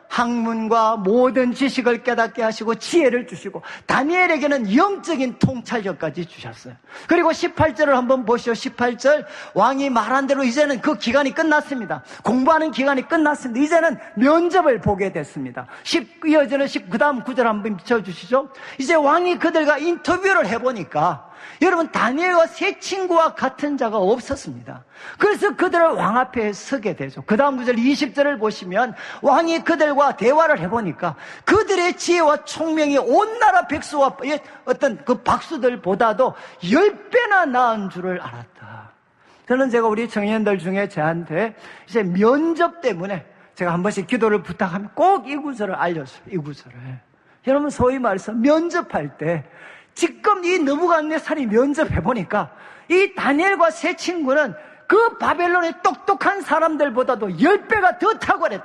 학문과 모든 지식을 깨닫게 하시고 지혜를 주시고 다니엘에게는 영적인 통찰력까지 주셨어요. 그리고 십팔 절을 한번 보시죠. 십팔 절 왕이 말한 대로 이제는 그 기간이 끝났습니다. 공부하는 기간이 끝났습니다. 이제는 면접을 보게 됐습니다. 십, 이어지는 십, 그 다음 구 절 한번 비춰주시죠. 이제 왕이 그들과 인터뷰를 해보니까 여러분 다니엘과 세 친구와 같은 자가 없었습니다. 그래서 그들을 왕 앞에 서게 되죠. 그 다음 구절 이십 절을 보시면 왕이 그들과 대화를 해보니까 그들의 지혜와 총명이 온 나라 백수와 어떤 그 박수들보다도 열 배나 나은 줄을 알았다. 저는 제가 우리 청년들 중에 저한테 이제 면접 때문에 제가 한 번씩 기도를 부탁하면 꼭 이 구절을 알려줘요. 이 구절을. 여러분 소위 말해서 면접할 때 지금 이 느부갓네살이 면접해보니까 이 다니엘과 세 친구는 그 바벨론의 똑똑한 사람들보다도 열 배가 더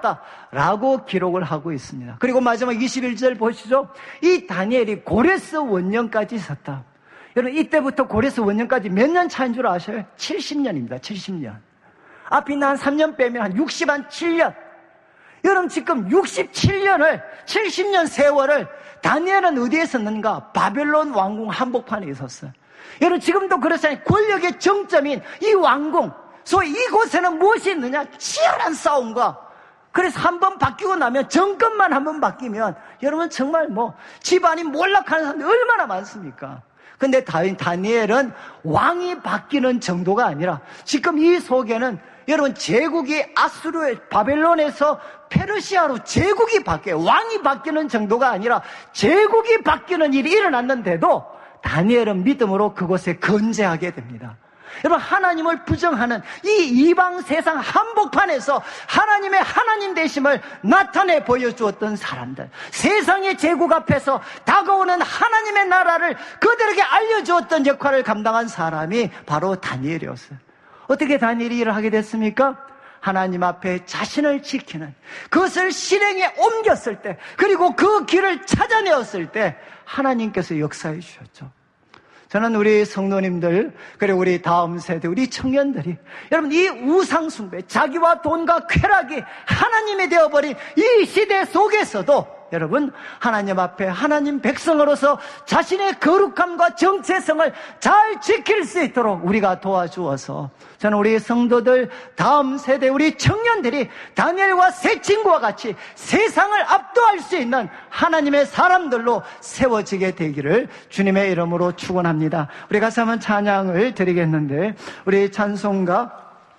탁월했다라고 기록을 하고 있습니다. 그리고 마지막 이십일 절 보시죠. 이 다니엘이 고레스 원년까지 있었다. 여러분 이때부터 고레스 원년까지 몇 년 차인 줄 아셔요? 칠십 년입니다. 칠십 년. 앞에 있는 한 삼 년 빼면 한 육십, 한 칠 년. 여러분 지금 육십칠 년을 칠십 년 세월을 다니엘은 어디에 있었는가? 바벨론 왕궁 한복판에 있었어요. 여러분 지금도 그렇잖아요. 권력의 정점인 이 왕궁, 소위 이곳에는 무엇이 있느냐? 치열한 싸움과, 그래서 한번 바뀌고 나면 정권만 한번 바뀌면 여러분 정말 뭐 집안이 몰락하는 사람들이 얼마나 많습니까? 근데 다니엘은 왕이 바뀌는 정도가 아니라 지금 이 속에는 여러분 제국이 아수르 바벨론에서 페르시아로 제국이 바뀌어요. 왕이 바뀌는 정도가 아니라 제국이 바뀌는 일이 일어났는데도 다니엘은 믿음으로 그곳에 건재하게 됩니다. 여러분 하나님을 부정하는 이 이방 세상 한복판에서 하나님의 하나님 되심을 나타내 보여주었던 사람들, 세상의 제국 앞에서 다가오는 하나님의 나라를 그들에게 알려주었던 역할을 감당한 사람이 바로 다니엘이었어요. 어떻게 다니엘이 일을 하게 됐습니까? 하나님 앞에 자신을 지키는, 그것을 실행에 옮겼을 때, 그리고 그 길을 찾아내었을 때 하나님께서 역사해 주셨죠. 저는 우리 성도님들, 그리고 우리 다음 세대, 우리 청년들이 여러분 이 우상숭배, 자기와 돈과 쾌락이 하나님이 되어버린 이 시대 속에서도 여러분 하나님 앞에 하나님 백성으로서 자신의 거룩함과 정체성을 잘 지킬 수 있도록 우리가 도와주어서 저는 우리 성도들, 다음 세대, 우리 청년들이 다니엘과 세 친구와 같이 세상을 압도할 수 있는 하나님의 사람들로 세워지게 되기를 주님의 이름으로 축원합니다. 우리 가서 한번 찬양을 드리겠는데, 우리 찬송가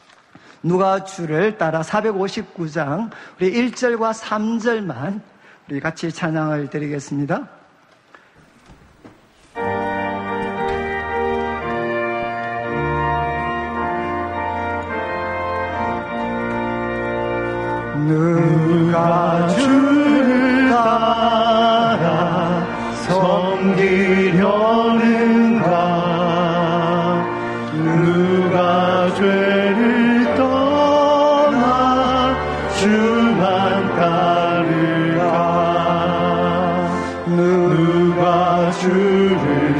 누가 주를 따라 사백오십구 장 우리 일 절과 삼 절만 우리 같이 찬양을 드리겠습니다. 누가 주를 따라 섬기려는가 누가 죄를 떠나 주만 따르가 누가 주를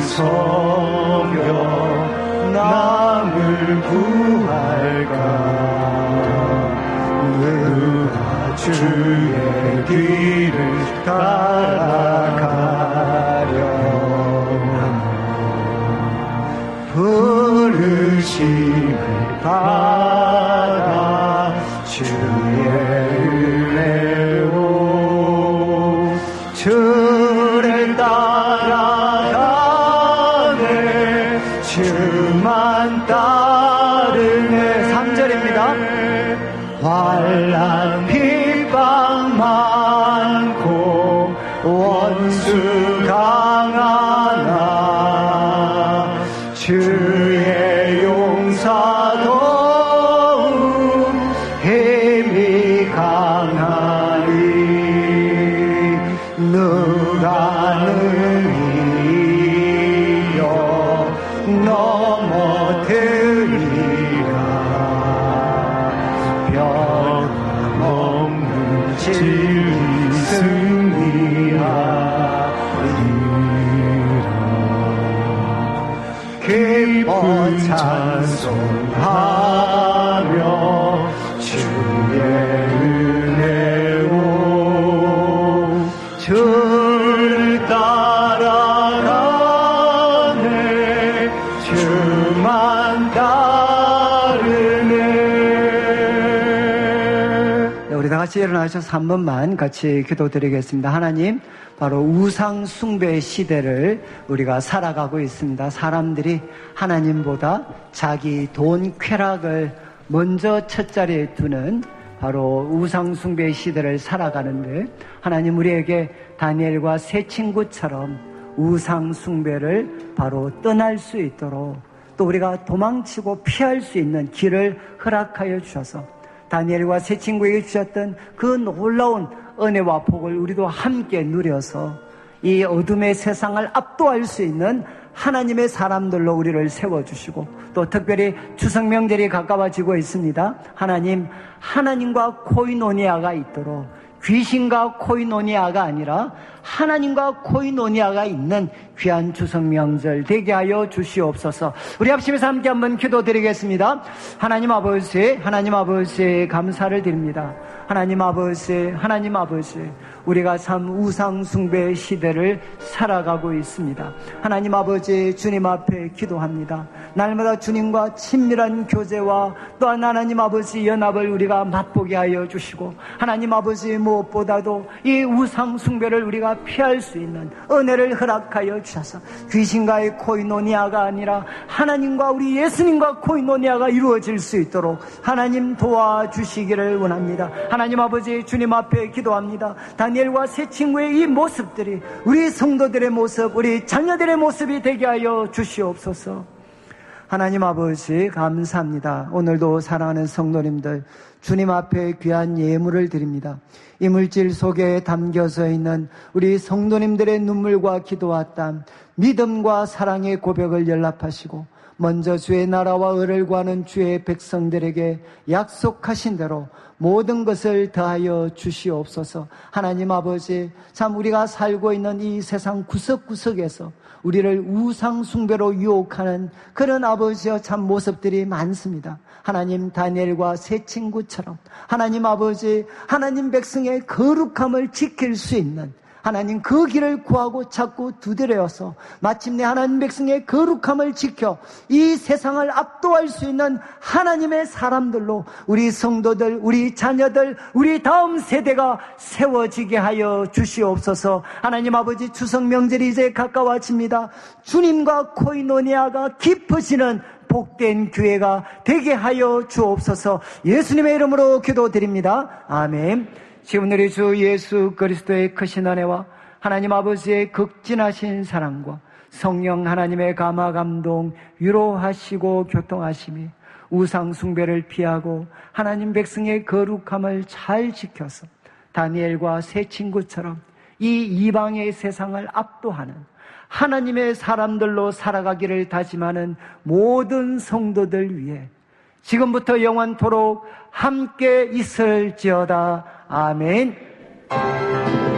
섬겨 남을 구할까 누가 주의 길을 따라가려 부르심을 받아 주의 은혜로 주를 따라가네 주만 따르네 삼 절입니다. 환난 핍박 많고 원수 강하나 주의 용사 더욱 힘이 강하니 누가 능히여 넘어뜨리라 변함없는 진리 승리하리라 기뻐 찬송하며 주의 은혜로 주를 따라가네 주만 따르네. 우리 다 같이 일어나셔서 한 번만 같이 기도드리겠습니다. 하나님, 바로 우상 숭배 시대를 우리가 살아가고 있습니다. 사람들이 하나님보다 자기 돈 쾌락을 먼저 첫자리에 두는 바로 우상 숭배 시대를 살아가는데 하나님 우리에게 다니엘과 세 친구처럼 우상 숭배를 바로 떠날 수 있도록 또 우리가 도망치고 피할 수 있는 길을 허락하여 주셔서 다니엘과 세 친구에게 주셨던 그 놀라운 은혜와 복을 우리도 함께 누려서 이 어둠의 세상을 압도할 수 있는 하나님의 사람들로 우리를 세워주시고 또 특별히 추석 명절이 가까워지고 있습니다. 하나님, 하나님과 코이노니아가 있도록 귀신과 코이노니아가 아니라 하나님과 코이노니아가 있는 귀한 추석 명절 되게 하여 주시옵소서. 우리 합심해서 함께 한번 기도드리겠습니다. 하나님 아버지, 하나님 아버지 감사를 드립니다. 하나님 아버지, 하나님 아버지, 우리가 참 우상 숭배 시대를 살아가고 있습니다. 하나님 아버지, 주님 앞에 기도합니다. 날마다 주님과 친밀한 교제와 또한 하나님 아버지 연합을 우리가 맛보게 하여 주시고 하나님 아버지 무엇보다도 이 우상 숭배를 우리가 피할 수 있는 은혜를 허락하여 주셔서 귀신과의 코이노니아가 아니라 하나님과 우리 예수님과 코이노니아가 이루어질 수 있도록 하나님 도와주시기를 원합니다. 하나님 아버지, 주님 앞에 기도합니다. 다니엘과 세 친구의 이 모습들이 우리 성도들의 모습, 우리 자녀들의 모습이 되게 하여 주시옵소서. 하나님 아버지 감사합니다. 오늘도 사랑하는 성도님들 주님 앞에 귀한 예물을 드립니다. 이물질 속에 담겨져 있는 우리 성도님들의 눈물과 기도와 땀, 믿음과 사랑의 고백을 연락하시고 먼저 주의 나라와 의를 구하는 주의 백성들에게 약속하신 대로 모든 것을 더하여 주시옵소서. 하나님 아버지, 참 우리가 살고 있는 이 세상 구석구석에서 우리를 우상 숭배로 유혹하는 그런 아버지여 참 모습들이 많습니다. 하나님, 다니엘과 세 친구처럼 하나님 아버지, 하나님 백성의 거룩함을 지킬 수 있는 하나님 그 길을 구하고 찾고 두드려서 마침내 하나님 백성의 거룩함을 지켜 이 세상을 압도할 수 있는 하나님의 사람들로 우리 성도들, 우리 자녀들, 우리 다음 세대가 세워지게 하여 주시옵소서. 하나님 아버지, 추석 명절이 이제 가까워집니다. 주님과 코이노니아가 깊어지는 복된 교회가 되게 하여 주옵소서. 예수님의 이름으로 기도드립니다. 아멘. 지금 우리 주 예수 그리스도의 크신 은혜와 하나님 아버지의 극진하신 사랑과 성령 하나님의 감화 감동 위로하시고 교통하심이 우상 숭배를 피하고 하나님 백성의 거룩함을 잘 지켜서 다니엘과 세 친구처럼 이 이방의 세상을 압도하는 하나님의 사람들로 살아가기를 다짐하는 모든 성도들 위해 지금부터 영원토록 함께 있을지어다. 아멘.